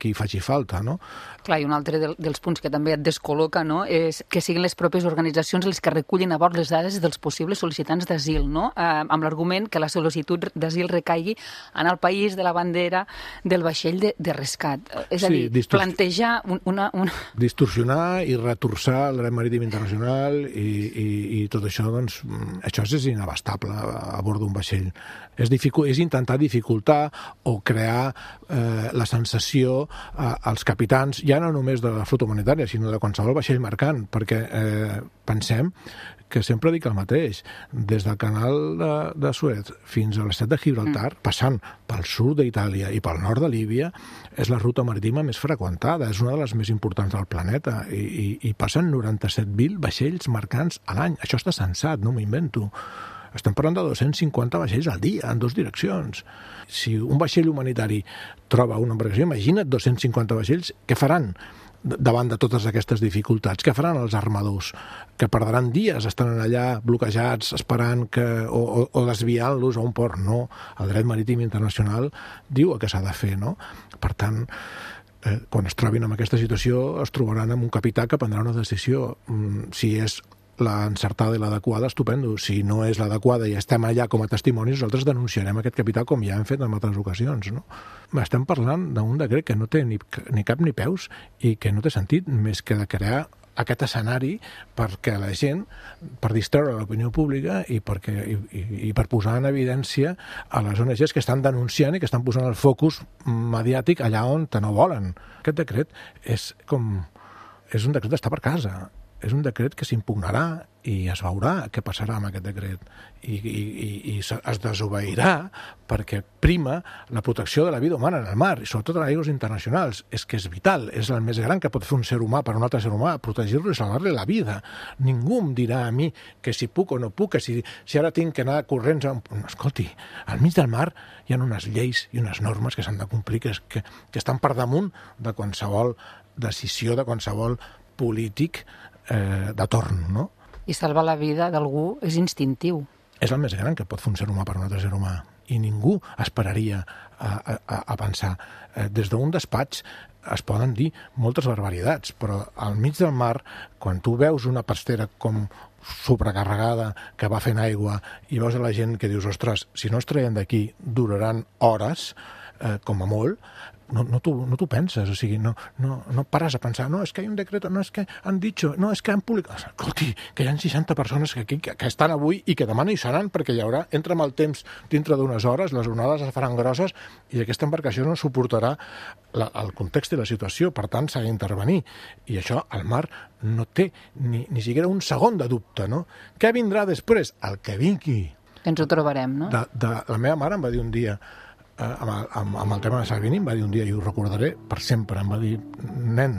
qui faci falta, no? Clar, i un altre del, dels punts que també et descol·loca, no?, és que siguin les pròpies organitzacions les que recullin a bord les dades dels possibles sol·licitants d'asil, no?, eh, amb l'argument que la sol·licitud d'asil recaigui en el país de la bandera del vaixell de, de rescat. És a Sí, dir, distor- plantejar un, una, una... Distorsionar i retorçar el dret marítim internacional i, i, i tot això, doncs, això és inabastable a bord d'un vaixell. És, dificu- és intentar dificultar o crear eh, la sensació eh, als capitans, ja no només de la flota humanitària, sinó de qualsevol vaixell mercant, perquè eh, pensem que sempre dic el mateix, des del canal de, de Suez fins a l'estret de Gibraltar, mm. passant pel sud d'Itàlia i pel nord de Líbia, és la ruta marítima més freqüentada, és una de les més importants del planeta, i, i, i passen noranta-set mil vaixells mercants a l'any. Això està censat, no m'ho invento. Estem parlant de dos-cents cinquanta vaixells al dia, en dues direccions. Si un vaixell humanitari troba una embarcació, imagina't dos-cents cinquanta vaixells, què faran davant de totes aquestes dificultats? Què faran els armadors? Que perdran dies estant allà bloquejats, esperant que, o, o, o desviant-los a un port? No, el dret marítim internacional diu el que s'ha de fer, no? Per tant, eh, quan es trobin en aquesta situació, es trobaran amb un capità que prendrà una decisió. Mm, si és l'encertada i l'adequada, estupendo. Si no és l'adequada i estem allà com a testimonis, nosaltres denunciarem aquest capità com ja hem fet en altres ocasions, no? Estem parlant d'un decret que no té ni, ni cap ni peus i que no té sentit més que de crear aquest escenari perquè la gent, per distreure l'opinió pública i, perquè, i, i, i per posar en evidència a les O N Ges que estan denunciant i que estan posant el focus mediàtic allà on no volen. Aquest decret és com... és un decret d'estar per casa. És un decret que s'impugnarà i es veurà què passarà amb aquest decret. I, i, i es desobeirà perquè prima la protecció de la vida humana en el mar, i sobretot en aigües internacionals. És que és vital, és el més gran que pot fer un ser humà per un altre ser humà, protegir-lo i salvar-li la vida. Ningú em dirà a mi que si puc o no puc, que si, si ara tinc que anar corrents... A... Escolti, al mig del mar hi ha unes lleis i unes normes que s'han de complir, que, que, que estan per damunt de qualsevol decisió, de qualsevol polític eh, de torn, no? I salvar la vida d'algú és instintiu. És el més gran que pot fer un ser humà per un altre ser humà. I ningú esperaria a, a, a pensar. Eh, des d'un despatx es poden dir moltes barbaritats, però al mig del mar, quan tu veus una pastera com sobrecarregada que va fent aigua i veus a la gent que dius, ostres, si no es treien d'aquí duraran hores, eh, com a molt, no, no t'ho no penses, o sigui, no, no, no pares a pensar, no, és que hi ha un decret, no, és que han dit, no, és que han publicat... Escolti, que hi ha seixanta persones que, que, que estan avui i que demà no hi seran, perquè hi haurà, entra amb el temps dintre d'unes hores, les onades es faran grosses i aquesta embarcació no suportarà la, el context i la situació, per tant s'ha d'intervenir. I això, al mar, no té ni, ni siquiera un segon de dubte, no? Què vindrà després? El que vingui. Ens ho trobarem, no? De, de, la meva mare em va dir un dia, Amb el, amb, amb el tema de Salvini, em va dir un dia, i ho recordaré per sempre, em va dir, nen,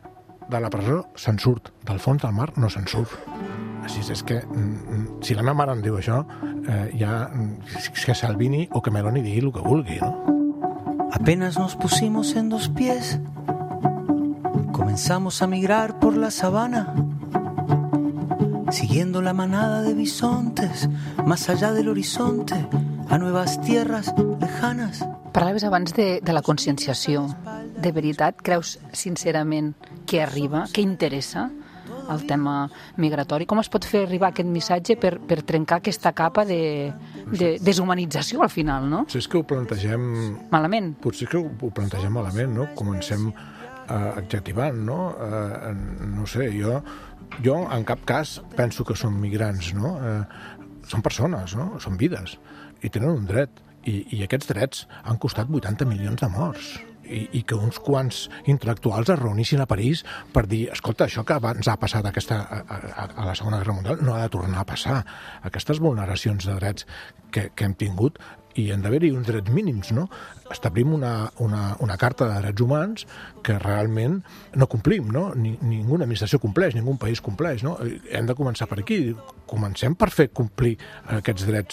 de la presó se'n surt, del fons del mar no se'n surt. Així és que, si la meva mare em diu això, eh, ja, que Salvini o que Meloni digui el que vulgui, no? Apenas nos pusimos en dos pies, comenzamos a migrar por la sabana, siguiendo la manada de bisontes, más allá del horizonte, a nuevas tierras lejanas. Parlaves abans de, de la conscienciació. De veritat, creus sincerament que arriba, que interessa el tema migratori? Com es pot fer arribar aquest missatge per, per trencar aquesta capa de, de deshumanització al final, no? Potser és que ho plantegem... Malament. Potser és que ho plantegem malament, no? Comencem uh, adjectivant, no? Uh, no sé, jo, jo en cap cas penso que són migrants, no? Uh, són persones, no? Són vides. I tenen un dret, i, i aquests drets han costat vuitanta milions de morts, i, i que uns quants intel·lectuals es reunissin a París per dir, escolta, això que abans ha passat aquesta, a, a, a la Segona Guerra Mundial no ha de tornar a passar. Aquestes vulneracions de drets que, que hem tingut, i han d'haver-hi uns drets mínims, no? Establim una, una, una carta de drets humans que realment no complim, no? Ni, ninguna administració compleix, ningú país compleix, no? Hem de començar per aquí. Comencem per fer complir aquests drets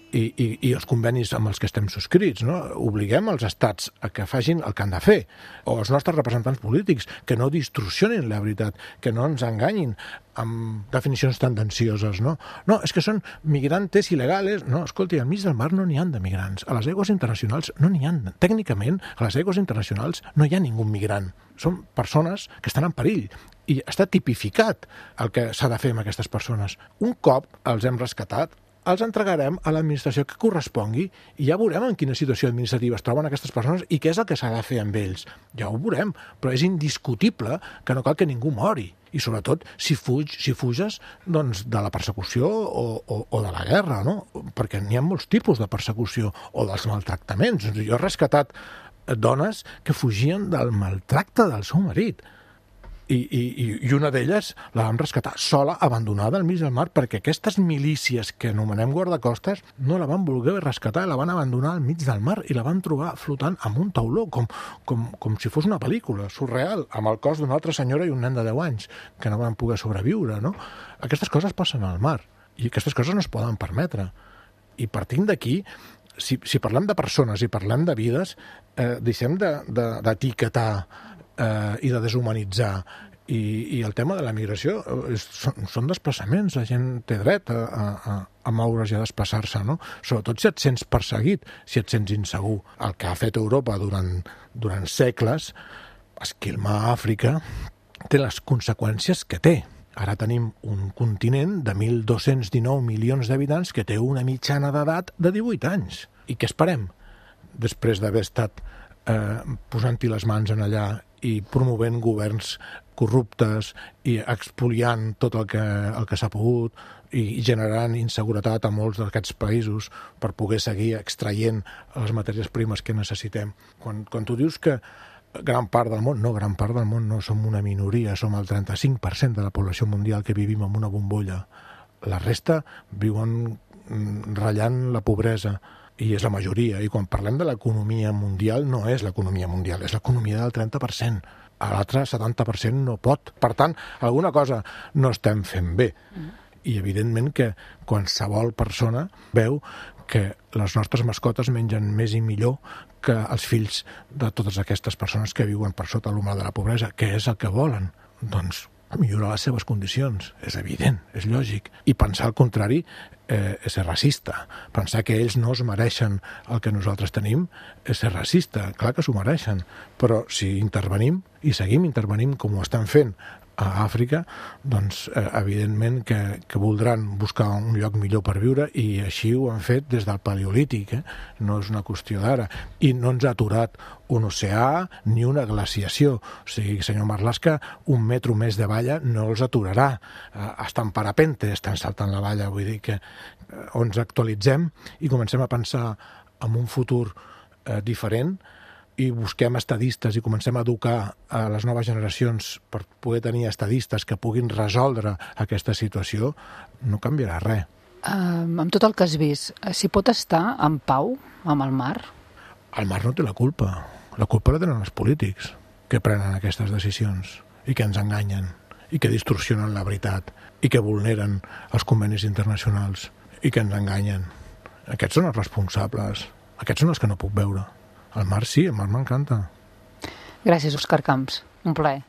i, i, i els convenis amb els que estem subscrits, no? Obliguem els estats a que facin el que han de fer, o els nostres representants polítics, que no distorsionin la veritat, que no ens enganyin amb definicions tendencioses, no? No, és que són migrantes il·legals. No, escolti, al mig del mar no n'hi ha de migrants. A les aigües internacionals no n'hi ha. Tècnicament, a les aigües internacionals no hi ha ningú migrant. Són persones que estan en perill. I està tipificat el que s'ha de fer amb aquestes persones. Un cop els hem rescatat, els entregarem a l'administració que correspongui i ja veurem en quina situació administrativa es troben aquestes persones i què és el que s'ha de fer amb ells. Ja ho veurem, però és indiscutible que no cal que ningú mori. I sobretot si, fuig, si fuges doncs, de la persecució o, o, o de la guerra, no? Perquè n'hi ha molts tipus de persecució o dels maltractaments. Jo he rescatat dones que fugien del maltracte del seu marit. I, i, i una d'elles la vam rescatar sola, abandonada al mig del mar, perquè aquestes milícies que anomenem guardacostes no la van voler rescatar, la van abandonar al mig del mar i la van trobar flotant amb un tauló, com, com, com si fos una pel·lícula surreal, amb el cos d'una altra senyora i un nen de deu anys, que no van poder sobreviure, no? Aquestes coses passen al mar, i aquestes coses no es poden permetre. I partint d'aquí, si, si parlem de persones i parlem de vides, eh, deixem d'etiquetar de, de, Eh, i de deshumanitzar. I, i el tema de la migració és, són, són desplaçaments, la gent té dret a, a, a moure's i a desplaçar-se, no? Sobretot si et sents perseguit, si et sents insegur. El que ha fet Europa durant, durant segles, esquilmar Àfrica, té les conseqüències que té. Ara tenim un continent de mil dos-cents dinou milions d'habitants que té una mitjana d'edat de divuit anys. I què esperem? Després d'haver estat eh, posant-hi les mans en allà i promovent governs corruptes i expoliant tot el que, el que s'ha pogut i generant inseguretat a molts d'aquests països per poder seguir extraient les matèries primes que necessitem. Quan, quan tu dius que gran part del món, no, gran part del món no som una minoria, som el trenta-cinc per cent de la població mundial que vivim en una bombolla. La resta viuen ratllant la pobresa, i és la majoria. I quan parlem de l'economia mundial, no és l'economia mundial, és l'economia del trenta per cent. A l'altre setanta per cent no pot. Per tant, alguna cosa no estem fent bé. Mm. I evidentment que qualsevol persona veu que les nostres mascotes mengen més i millor que els fills de totes aquestes persones que viuen per sota l'umbral de la pobresa. Què és el que volen? Doncs millorar les seves condicions. És evident, és lògic. I pensar el contrari eh, és ser racista. Pensar que ells no es mereixen el que nosaltres tenim és ser racista. Clar que s'ho mereixen. Però si intervenim, i seguim intervenint com ho estan fent a Àfrica, doncs eh, evidentment que, que voldran buscar un lloc millor per viure i així ho han fet des del Paleolític, eh? No és una qüestió d'ara. I no ens ha aturat un oceà ni una glaciació. O sigui, senyor Marlaska, un metro més de valla no els aturarà. Eh, estan parapente, estan saltant la valla. Vull dir que eh, ens actualitzem i comencem a pensar en un futur eh, diferent i busquem estadistes i comencem a educar a les noves generacions per poder tenir estadistes que puguin resoldre aquesta situació, no canviarà res. Um, amb tot el que has vist, s'hi pot estar en pau amb el mar? El mar no té la culpa. La culpa la tenen els polítics que prenen aquestes decisions i que ens enganyen i que distorsionen la veritat i que vulneren els convenis internacionals i que ens enganyen. Aquests són els responsables. Aquests són els que no puc veure. El mar sí, el mar m'encanta. Gràcies, Òscar Camps. Un plaer.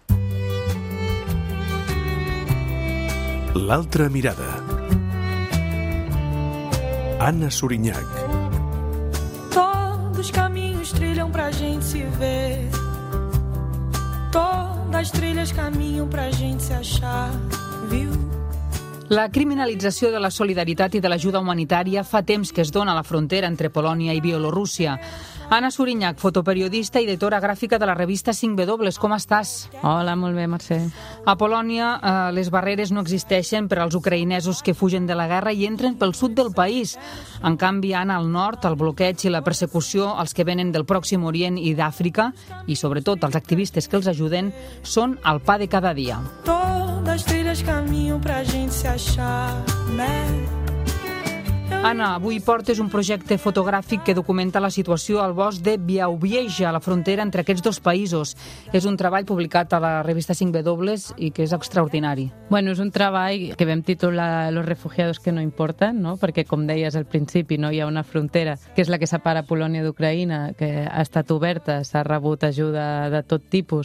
L'altra mirada. Anna Sorinyac. Todos os caminhos trilham pra gente se ver. Todas as trilhas caminham pra gente se achar, viu? La criminalització de la solidaritat i de l'ajuda humanitària fa temps que es dona a la frontera entre Polònia i Bielorússia. Anna Sorinyac, fotoperiodista i editora gràfica de la revista cinc W, com estàs? Hola, molt bé, Mercè. A Polònia eh, les barreres no existeixen per als ucraïnesos que fugen de la guerra i entren pel sud del país. En canvi, Anna, al nord, el bloqueig i la persecució als que venen del Pròxim Orient i d'Àfrica, i sobretot els activistes que els ajuden, són el pa de cada dia. Todas as trilhas caminham pra gente se achar, né? Anna, avui portes un projecte fotogràfic que documenta la situació al bosc de Białowieża, a la frontera entre aquests dos països. És un treball publicat a la revista cinc W i que és extraordinari. Bueno, és un treball que vam titular Los refugiados que no importen, no? Perquè, com deies al principi, no hi ha una frontera que és la que separa Polònia d'Ucraïna, que ha estat oberta, s'ha rebut ajuda de tot tipus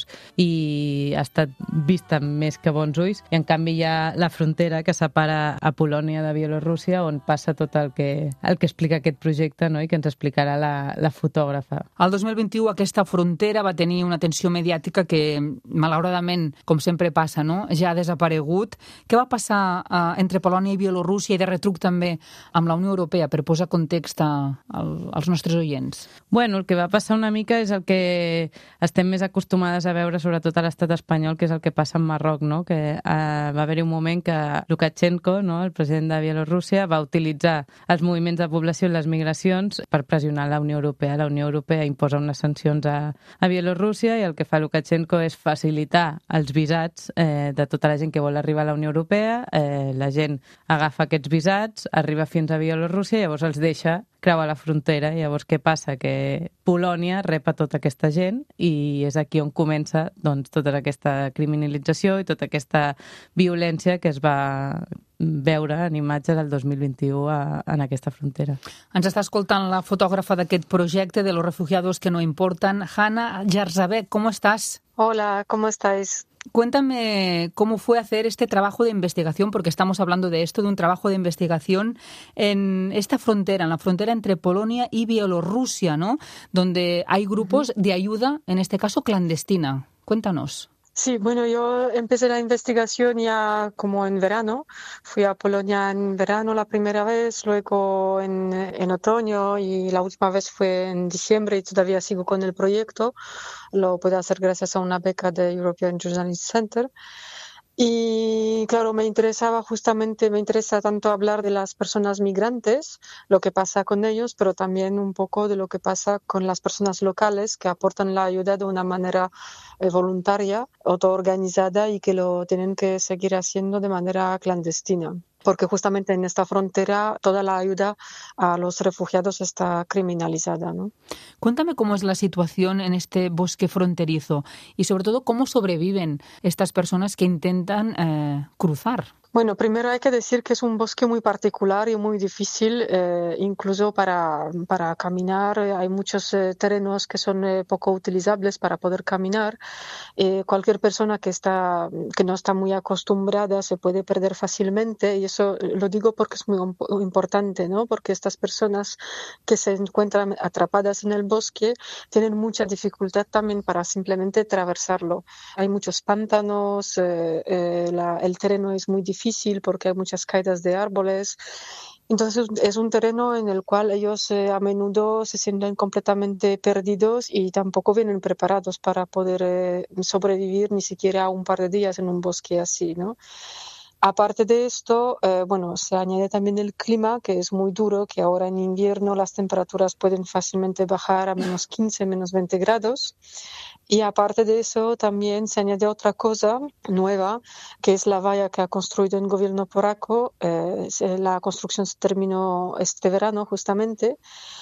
i ha estat vista amb més que bons ulls. I, en canvi, hi ha la frontera que separa a Polònia de Bielorússia, on passa tot el que, el que explica aquest projecte, no? I que ens explicarà la, la fotògrafa. El dos mil vint-i-u aquesta frontera va tenir una atenció mediàtica que, malauradament, com sempre passa, no? Ja ha desaparegut. Què va passar eh, entre Polònia i Bielorússia i de retruc també amb la Unió Europea, per posar context a, a, als nostres oients? Bueno, el que va passar una mica és el que estem més acostumades a veure, sobretot a l'estat espanyol, que és el que passa en Marroc, no? Que eh, va haver-hi un moment que Lukashenko, no? El president de Bielorússia, va utilitzar els moviments de població i les migracions per pressionar la Unió Europea. La Unió Europea imposa unes sancions a, a Bielorússia i el que fa Lukashenko és facilitar els visats eh, de tota la gent que vol arribar a la Unió Europea. Eh, la gent agafa aquests visats, arriba fins a Bielorússia i llavors els deixa creuar la frontera. I llavors què passa? Que Polònia rep a tota aquesta gent i és aquí on comença doncs, tota aquesta criminalització i tota aquesta violència que es va veure en imatges del dos mil vint-i-u a, en aquesta frontera. Ens està escoltant la fotògrafa d'aquest projecte de Los refugiados que no importan, Hanna Jarzabek. ¿Cómo estás? Hola, ¿cómo estáis? Cuéntame cómo fue hacer este trabajo de investigación, porque estamos hablando de esto, de un trabajo de investigación en esta frontera, en la frontera entre Polonia y Bielorrusia, ¿no? Donde hay grupos de ayuda, en este caso clandestina. Cuéntanos. Sí, bueno, yo empecé la investigación ya como en verano. Fui a Polonia en verano la primera vez, luego en, en otoño y la última vez fue en diciembre y todavía sigo con el proyecto. Lo puedo hacer gracias a una beca de European Journalist Center. Y claro, me interesaba justamente, me interesa tanto hablar de las personas migrantes, lo que pasa con ellos, pero también un poco de lo que pasa con las personas locales que aportan la ayuda de una manera eh, voluntaria, autoorganizada y que lo tienen que seguir haciendo de manera clandestina. Porque justamente en esta frontera toda la ayuda a los refugiados está criminalizada, ¿no? Cuéntame cómo es la situación en este bosque fronterizo y sobre todo cómo sobreviven estas personas que intentan eh, cruzar. Bueno, primero hay que decir que es un bosque muy particular y muy difícil, eh, incluso para, para caminar. Hay muchos eh, terrenos que son eh, poco utilizables para poder caminar. Eh, cualquier persona que, está, que no está muy acostumbrada se puede perder fácilmente y eso lo digo porque es muy importante, ¿no? Porque estas personas que se encuentran atrapadas en el bosque tienen mucha dificultad también para simplemente atravesarlo. Hay muchos pantanos, eh, eh, la, el terreno es muy difícil porque hay muchas caídas de árboles. Entonces es un terreno en el cual ellos eh, a menudo se sienten completamente perdidos y tampoco vienen preparados para poder eh, sobrevivir ni siquiera un par de días en un bosque así, ¿no? Aparte de esto, eh, bueno, se añade también el clima, que es muy duro, que ahora en invierno las temperaturas pueden fácilmente bajar a menos quince, menos veinte grados. Y aparte de eso, también se añade otra cosa nueva, que es la valla que ha construido el gobierno polaco. Eh, la construcción se terminó este verano justamente.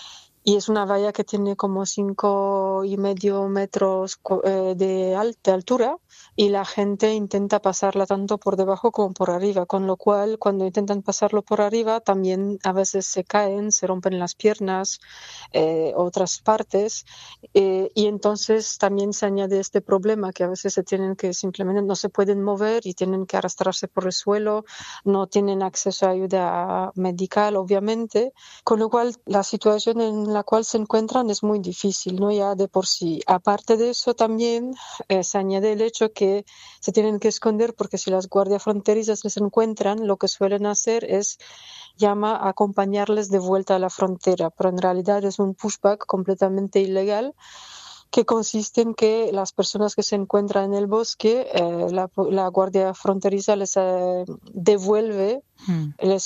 Y es una valla que tiene como cinco y medio metros eh, de, alt- de altura y la gente intenta pasarla tanto por debajo como por arriba, con lo cual cuando intentan pasarlo por arriba también a veces se caen, se rompen las piernas, eh, otras partes eh, y entonces también se añade este problema que a veces se tienen que simplemente no se pueden mover y tienen que arrastrarse por el suelo, no tienen acceso a ayuda medical obviamente, con lo cual la situación en la cual se encuentran es muy difícil, ¿no? Ya de por sí. Aparte de eso también eh, se añade el hecho que se tienen que esconder porque si las guardias fronterizas les encuentran, lo que suelen hacer es llama a acompañarles de vuelta a la frontera, pero en realidad es un pushback completamente ilegal que consiste en que las personas que se encuentran en el bosque, eh, la, la guardia fronteriza les eh, devuelve, mm. les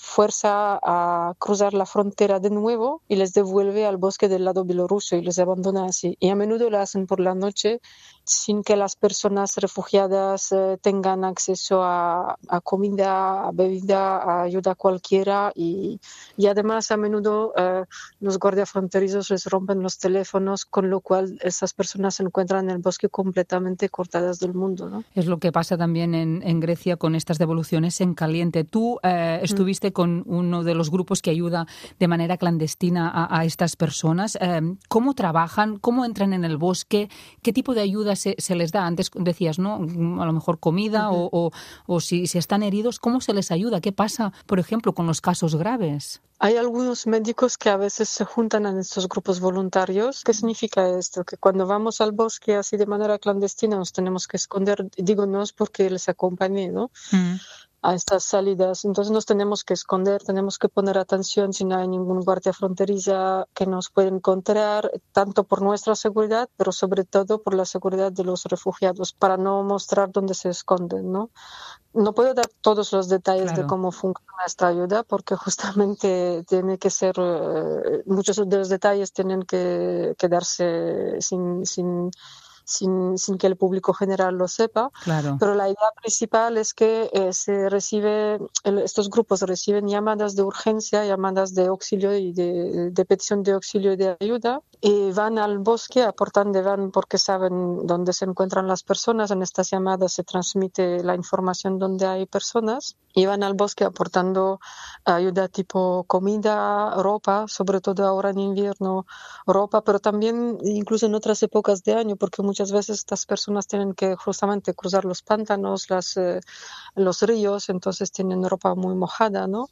fuerza a cruzar la frontera de nuevo y les devuelve al bosque del lado bielorruso y les abandona así. Y a menudo lo hacen por la noche sin que las personas refugiadas eh, tengan acceso a, a comida, a bebida, a ayuda cualquiera y, y además a menudo eh, los guardias fronterizos les rompen los teléfonos, con lo cual esas personas se encuentran en el bosque completamente cortadas del mundo, ¿no? Es lo que pasa también en, en Grecia con estas devoluciones en caliente. Tú eh, estuviste mm. con uno de los grupos que ayuda de manera clandestina a, a estas personas. Eh, ¿Cómo trabajan? ¿Cómo entran en el bosque? ¿Qué tipo de ayuda Se, se les da? Antes decías, ¿no? A lo mejor comida uh-huh. o, o, o si, si están heridos, ¿cómo se les ayuda? ¿Qué pasa, por ejemplo, con los casos graves? Hay algunos médicos que a veces se juntan en estos grupos voluntarios. ¿Qué significa esto? Que cuando vamos al bosque así de manera clandestina nos tenemos que esconder, digo nos porque les acompañé, ¿no? Uh-huh. a estas salidas. Entonces nos tenemos que esconder, tenemos que poner atención si no hay ningún guardia fronteriza que nos pueda encontrar, tanto por nuestra seguridad, pero sobre todo por la seguridad de los refugiados, para no mostrar dónde se esconden, ¿no? No puedo dar todos los detalles claro. de cómo funciona esta ayuda, porque justamente tiene que ser, eh, muchos de los detalles tienen que quedarse sin... sin Sin, sin que el público general lo sepa, claro. pero la idea principal es que eh, se recibe, el, estos grupos reciben llamadas de urgencia, llamadas de auxilio y de, de petición de auxilio y de ayuda, y van al bosque, aportan de van porque saben dónde se encuentran las personas. En estas llamadas se transmite la información donde hay personas, y van al bosque aportando ayuda tipo comida, ropa, sobre todo ahora en invierno, ropa, pero también incluso en otras épocas de año, porque muchas veces estas personas tienen que justamente cruzar los pantanos, las, eh, los ríos, entonces tienen ropa muy mojada, ¿no?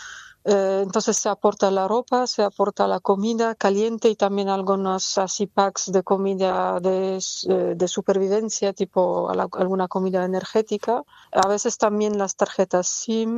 Eh, entonces se aporta la ropa, se aporta la comida caliente y también algunos así packs de comida de, de supervivencia, tipo la, alguna comida energética. A veces también las tarjetas SIM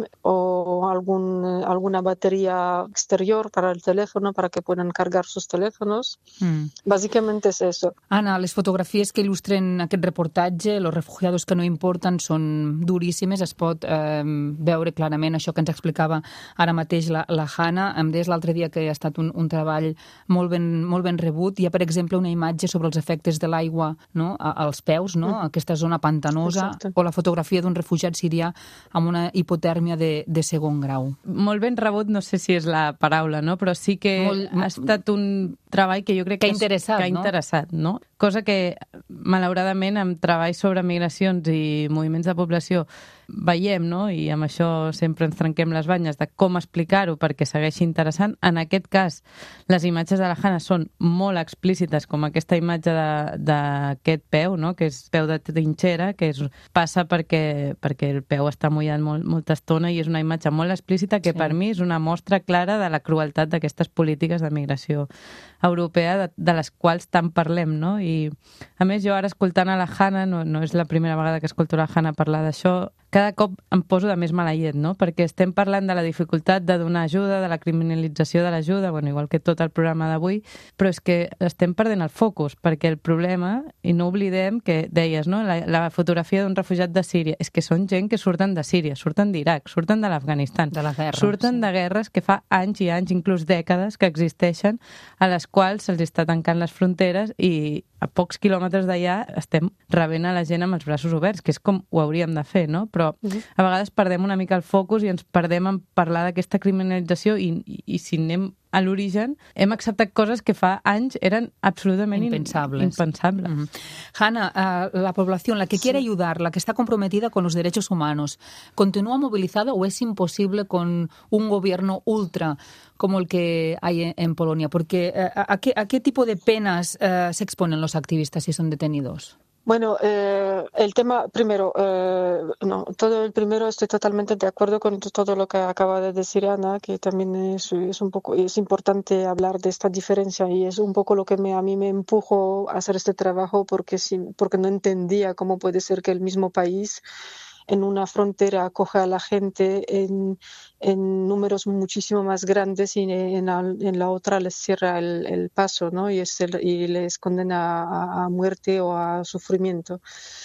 o algún, alguna batería exterior para el teléfono, para que puedan cargar sus teléfonos. Mm. Básicamente es eso. Anna, les fotografies que il·lustren aquest reportatge, los refugiados que no importen, són duríssimes. Es pot eh, veure clarament això que ens explicava ara mateix La, la Hanna. Em deies l'altre dia que ha estat un, un treball molt ben, molt ben rebut. Hi ha, per exemple, una imatge sobre els efectes de l'aigua, no? als peus, no? Mm. aquesta zona pantanosa, exacte. O la fotografia d'un refugiat sirià amb una hipotèrmia de, de segon grau. Molt ben rebut, no sé si és la paraula, no? Però sí que molt, ha estat un treball que jo crec que, que ha interessat, que ha interessat, no? Cosa que, malauradament, amb treballs sobre migracions i moviments de població veiem, no? I amb això sempre ens trenquem les banyes de com explicar-ho perquè segueixi interessant. En aquest cas, les imatges de la Hanna són molt explícites, com aquesta imatge d'aquest peu, no? Que és peu de trinxera, que és, passa perquè, perquè el peu està mullat molt, molta estona, i és una imatge molt explícita que sí. per mi és una mostra clara de la crueltat d'aquestes polítiques de migració europea, de, de les quals tant parlem, no? I a més, jo ara escoltant a la Hanna, no, no és la primera vegada que escolto la Hanna parlar d'això, cada cop em poso de més mala llet, no? Perquè estem parlant de la dificultat de donar ajuda, de la criminalització de l'ajuda, bueno, igual que tot el programa d'avui, però és que estem perdent el focus, perquè el problema, i no oblidem que deies, no? La, la fotografia d'un refugiat de Síria, és que són gent que surten de Síria, surten d'Iraq, surten de l'Afganistan, de la guerra, surten sí. de guerres que fa anys i anys, inclús dècades, que existeixen, a les quals se'ls està tancant les fronteres, i a pocs quilòmetres d'allà estem rebent a la gent amb els braços oberts, que és com ho hauríem de fer, no? Però a vegades perdem una mica el focus i ens perdem en parlar d'aquesta criminalització, i, i, i si anem a l'origen, hem acceptat coses que fa anys eren absolutament impensables. impensables. Mm-hmm. Hanna, uh, la población, la que quiere sí. ayudar, la que está comprometida con los derechos humanos, ¿continúa movilizada o es imposible con un gobierno ultra como el que hay en, en Polonia? Porque uh, ¿a, qué, ¿a qué tipo de penas uh, se exponen los activistas si son detenidos? Bueno, eh, el tema, primero, eh, no, todo el primero estoy totalmente de acuerdo con todo lo que acaba de decir Ana, que también es, es un poco, es importante hablar de esta diferencia, y es un poco lo que me, a mí me empujó a hacer este trabajo, porque, sí, porque no entendía cómo puede ser que el mismo país en una frontera acoge a la gente en, en números muchísimo más grandes, y en la, en la otra les cierra el, el paso, ¿no? Y, es el, y les condena a, a muerte o a sufrimiento.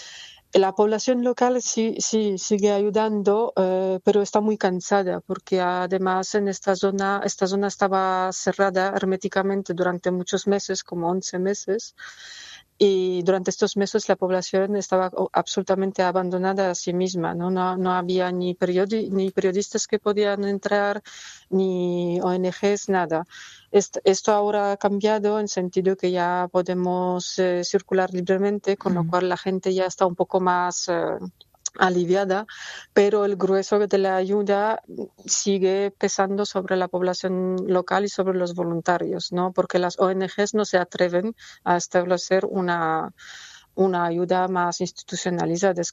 La población local sí, sí sigue ayudando, eh, pero está muy cansada porque además en esta zona, esta zona estaba cerrada herméticamente durante muchos meses, como once meses, y durante estos meses la población estaba absolutamente abandonada a sí misma, no, no, no había ni, periodi- ni periodistas que podían entrar, ni O N Ges, nada. Esto ahora ha cambiado en sentido que ya podemos eh, circular libremente, con lo cual la gente ya está un poco más eh, aliviada, pero el grueso de la ayuda sigue pesando sobre la población local y sobre los voluntarios, ¿no? Porque las O N Ges no se atreven a establecer una, una ayuda más institucionalizada.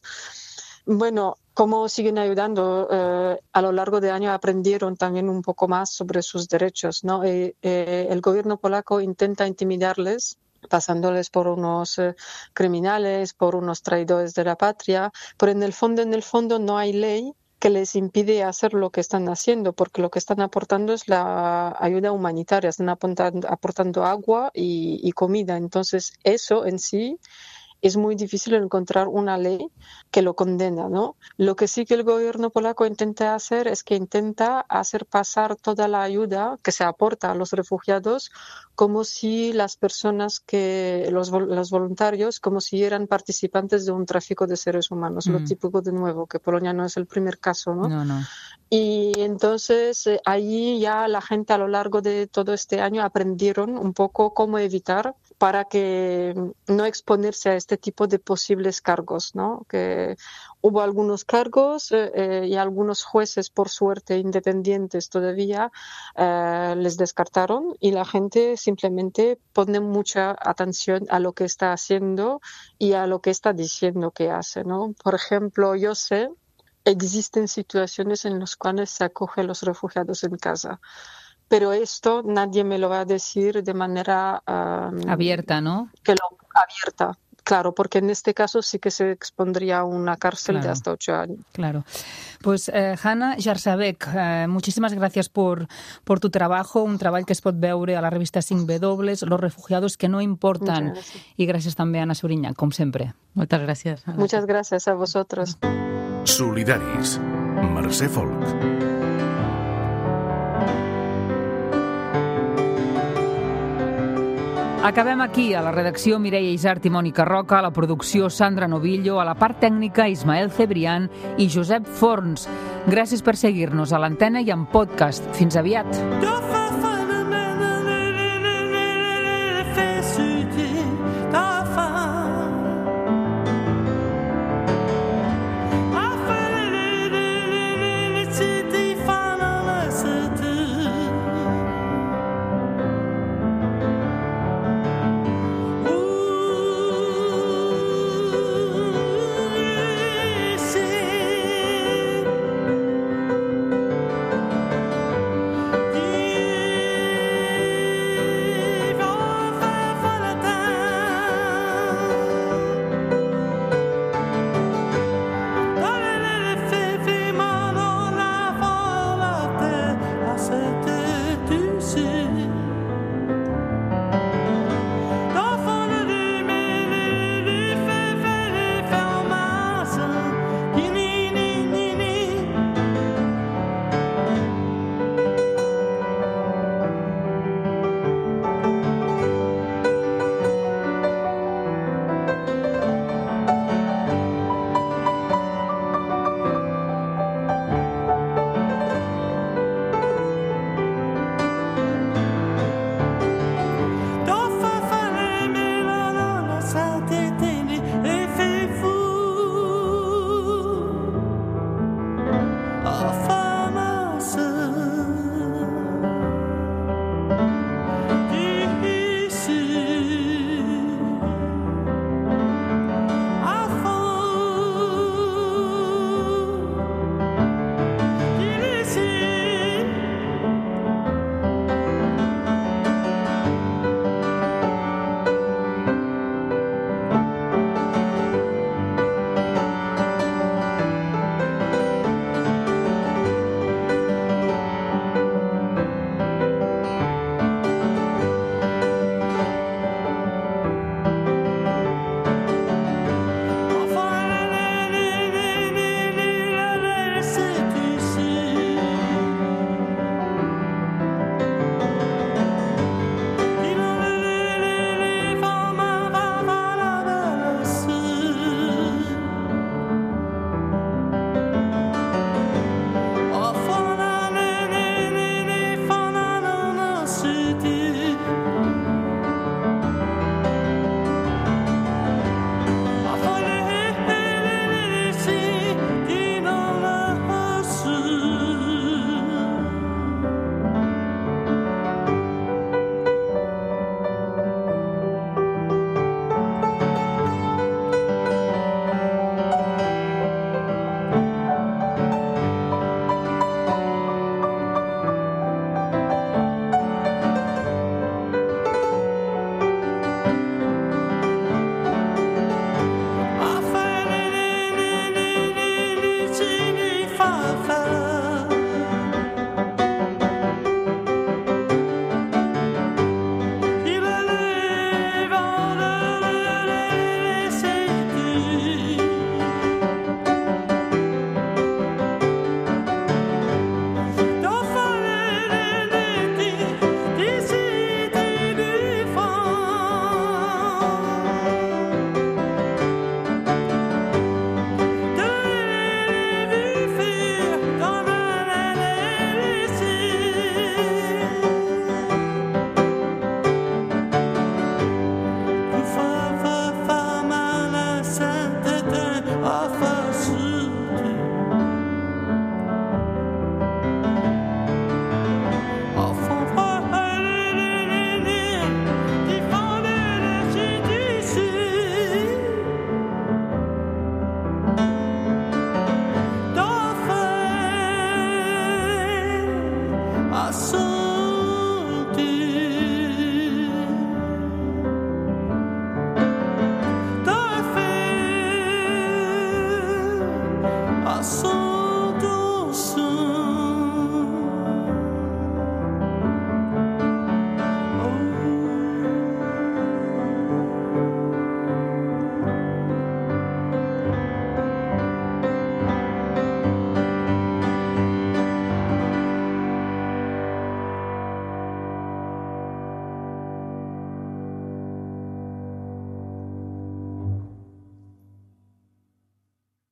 Bueno, cómo siguen ayudando, eh, a lo largo del año aprendieron también un poco más sobre sus derechos, ¿no? Eh, eh, el gobierno polaco intenta intimidarles, pasándoles por unos eh, criminales, por unos traidores de la patria, pero en el fondo, en el fondo no hay ley que les impide hacer lo que están haciendo, porque lo que están aportando es la ayuda humanitaria, están aportando, aportando agua y, y comida. Entonces, eso en sí es muy difícil encontrar una ley que lo condena, ¿no? Lo que sí que el gobierno polaco intenta hacer es que intenta hacer pasar toda la ayuda que se aporta a los refugiados como si las personas que, los, los voluntarios, como si eran participantes de un tráfico de seres humanos. Mm. Lo típico, de nuevo, que Polonia no es el primer caso, ¿no? No, no. Y entonces eh, allí ya la gente a lo largo de todo este año aprendieron un poco cómo evitar para que no exponerse a este tipo de posibles cargos, ¿no? Que hubo algunos cargos eh, eh, y algunos jueces, por suerte, independientes todavía, eh, les descartaron y la gente simplemente pone mucha atención a lo que está haciendo y a lo que está diciendo que hace, ¿no? Por ejemplo, yo sé, existen situaciones en las cuales se acoge a los refugiados en casa. Pero esto nadie me lo va a decir de manera um, abierta, ¿no? Que lo, abierta, claro, porque en este caso sí que se expondría a una cárcel claro. de hasta ocho años. Claro. Pues eh, Hanna Jarzabek, eh, muchísimas gracias por, por tu trabajo, un trabajo que es pot veure a la revista cinc W, Los refugiados que no importan. Y gracias també a Anna Suriñán, com sempre. Muchas gracias. Ana. Muchas gracias a vosotros. Solidaris. Mercè Folk. Acabem aquí, a la redacció Mireia Isart i Mònica Roca, a la producció Sandra Novillo, a la part tècnica Ismael Cebrián i Josep Forns. Gràcies per seguir-nos a l'antena i en podcast. Fins aviat.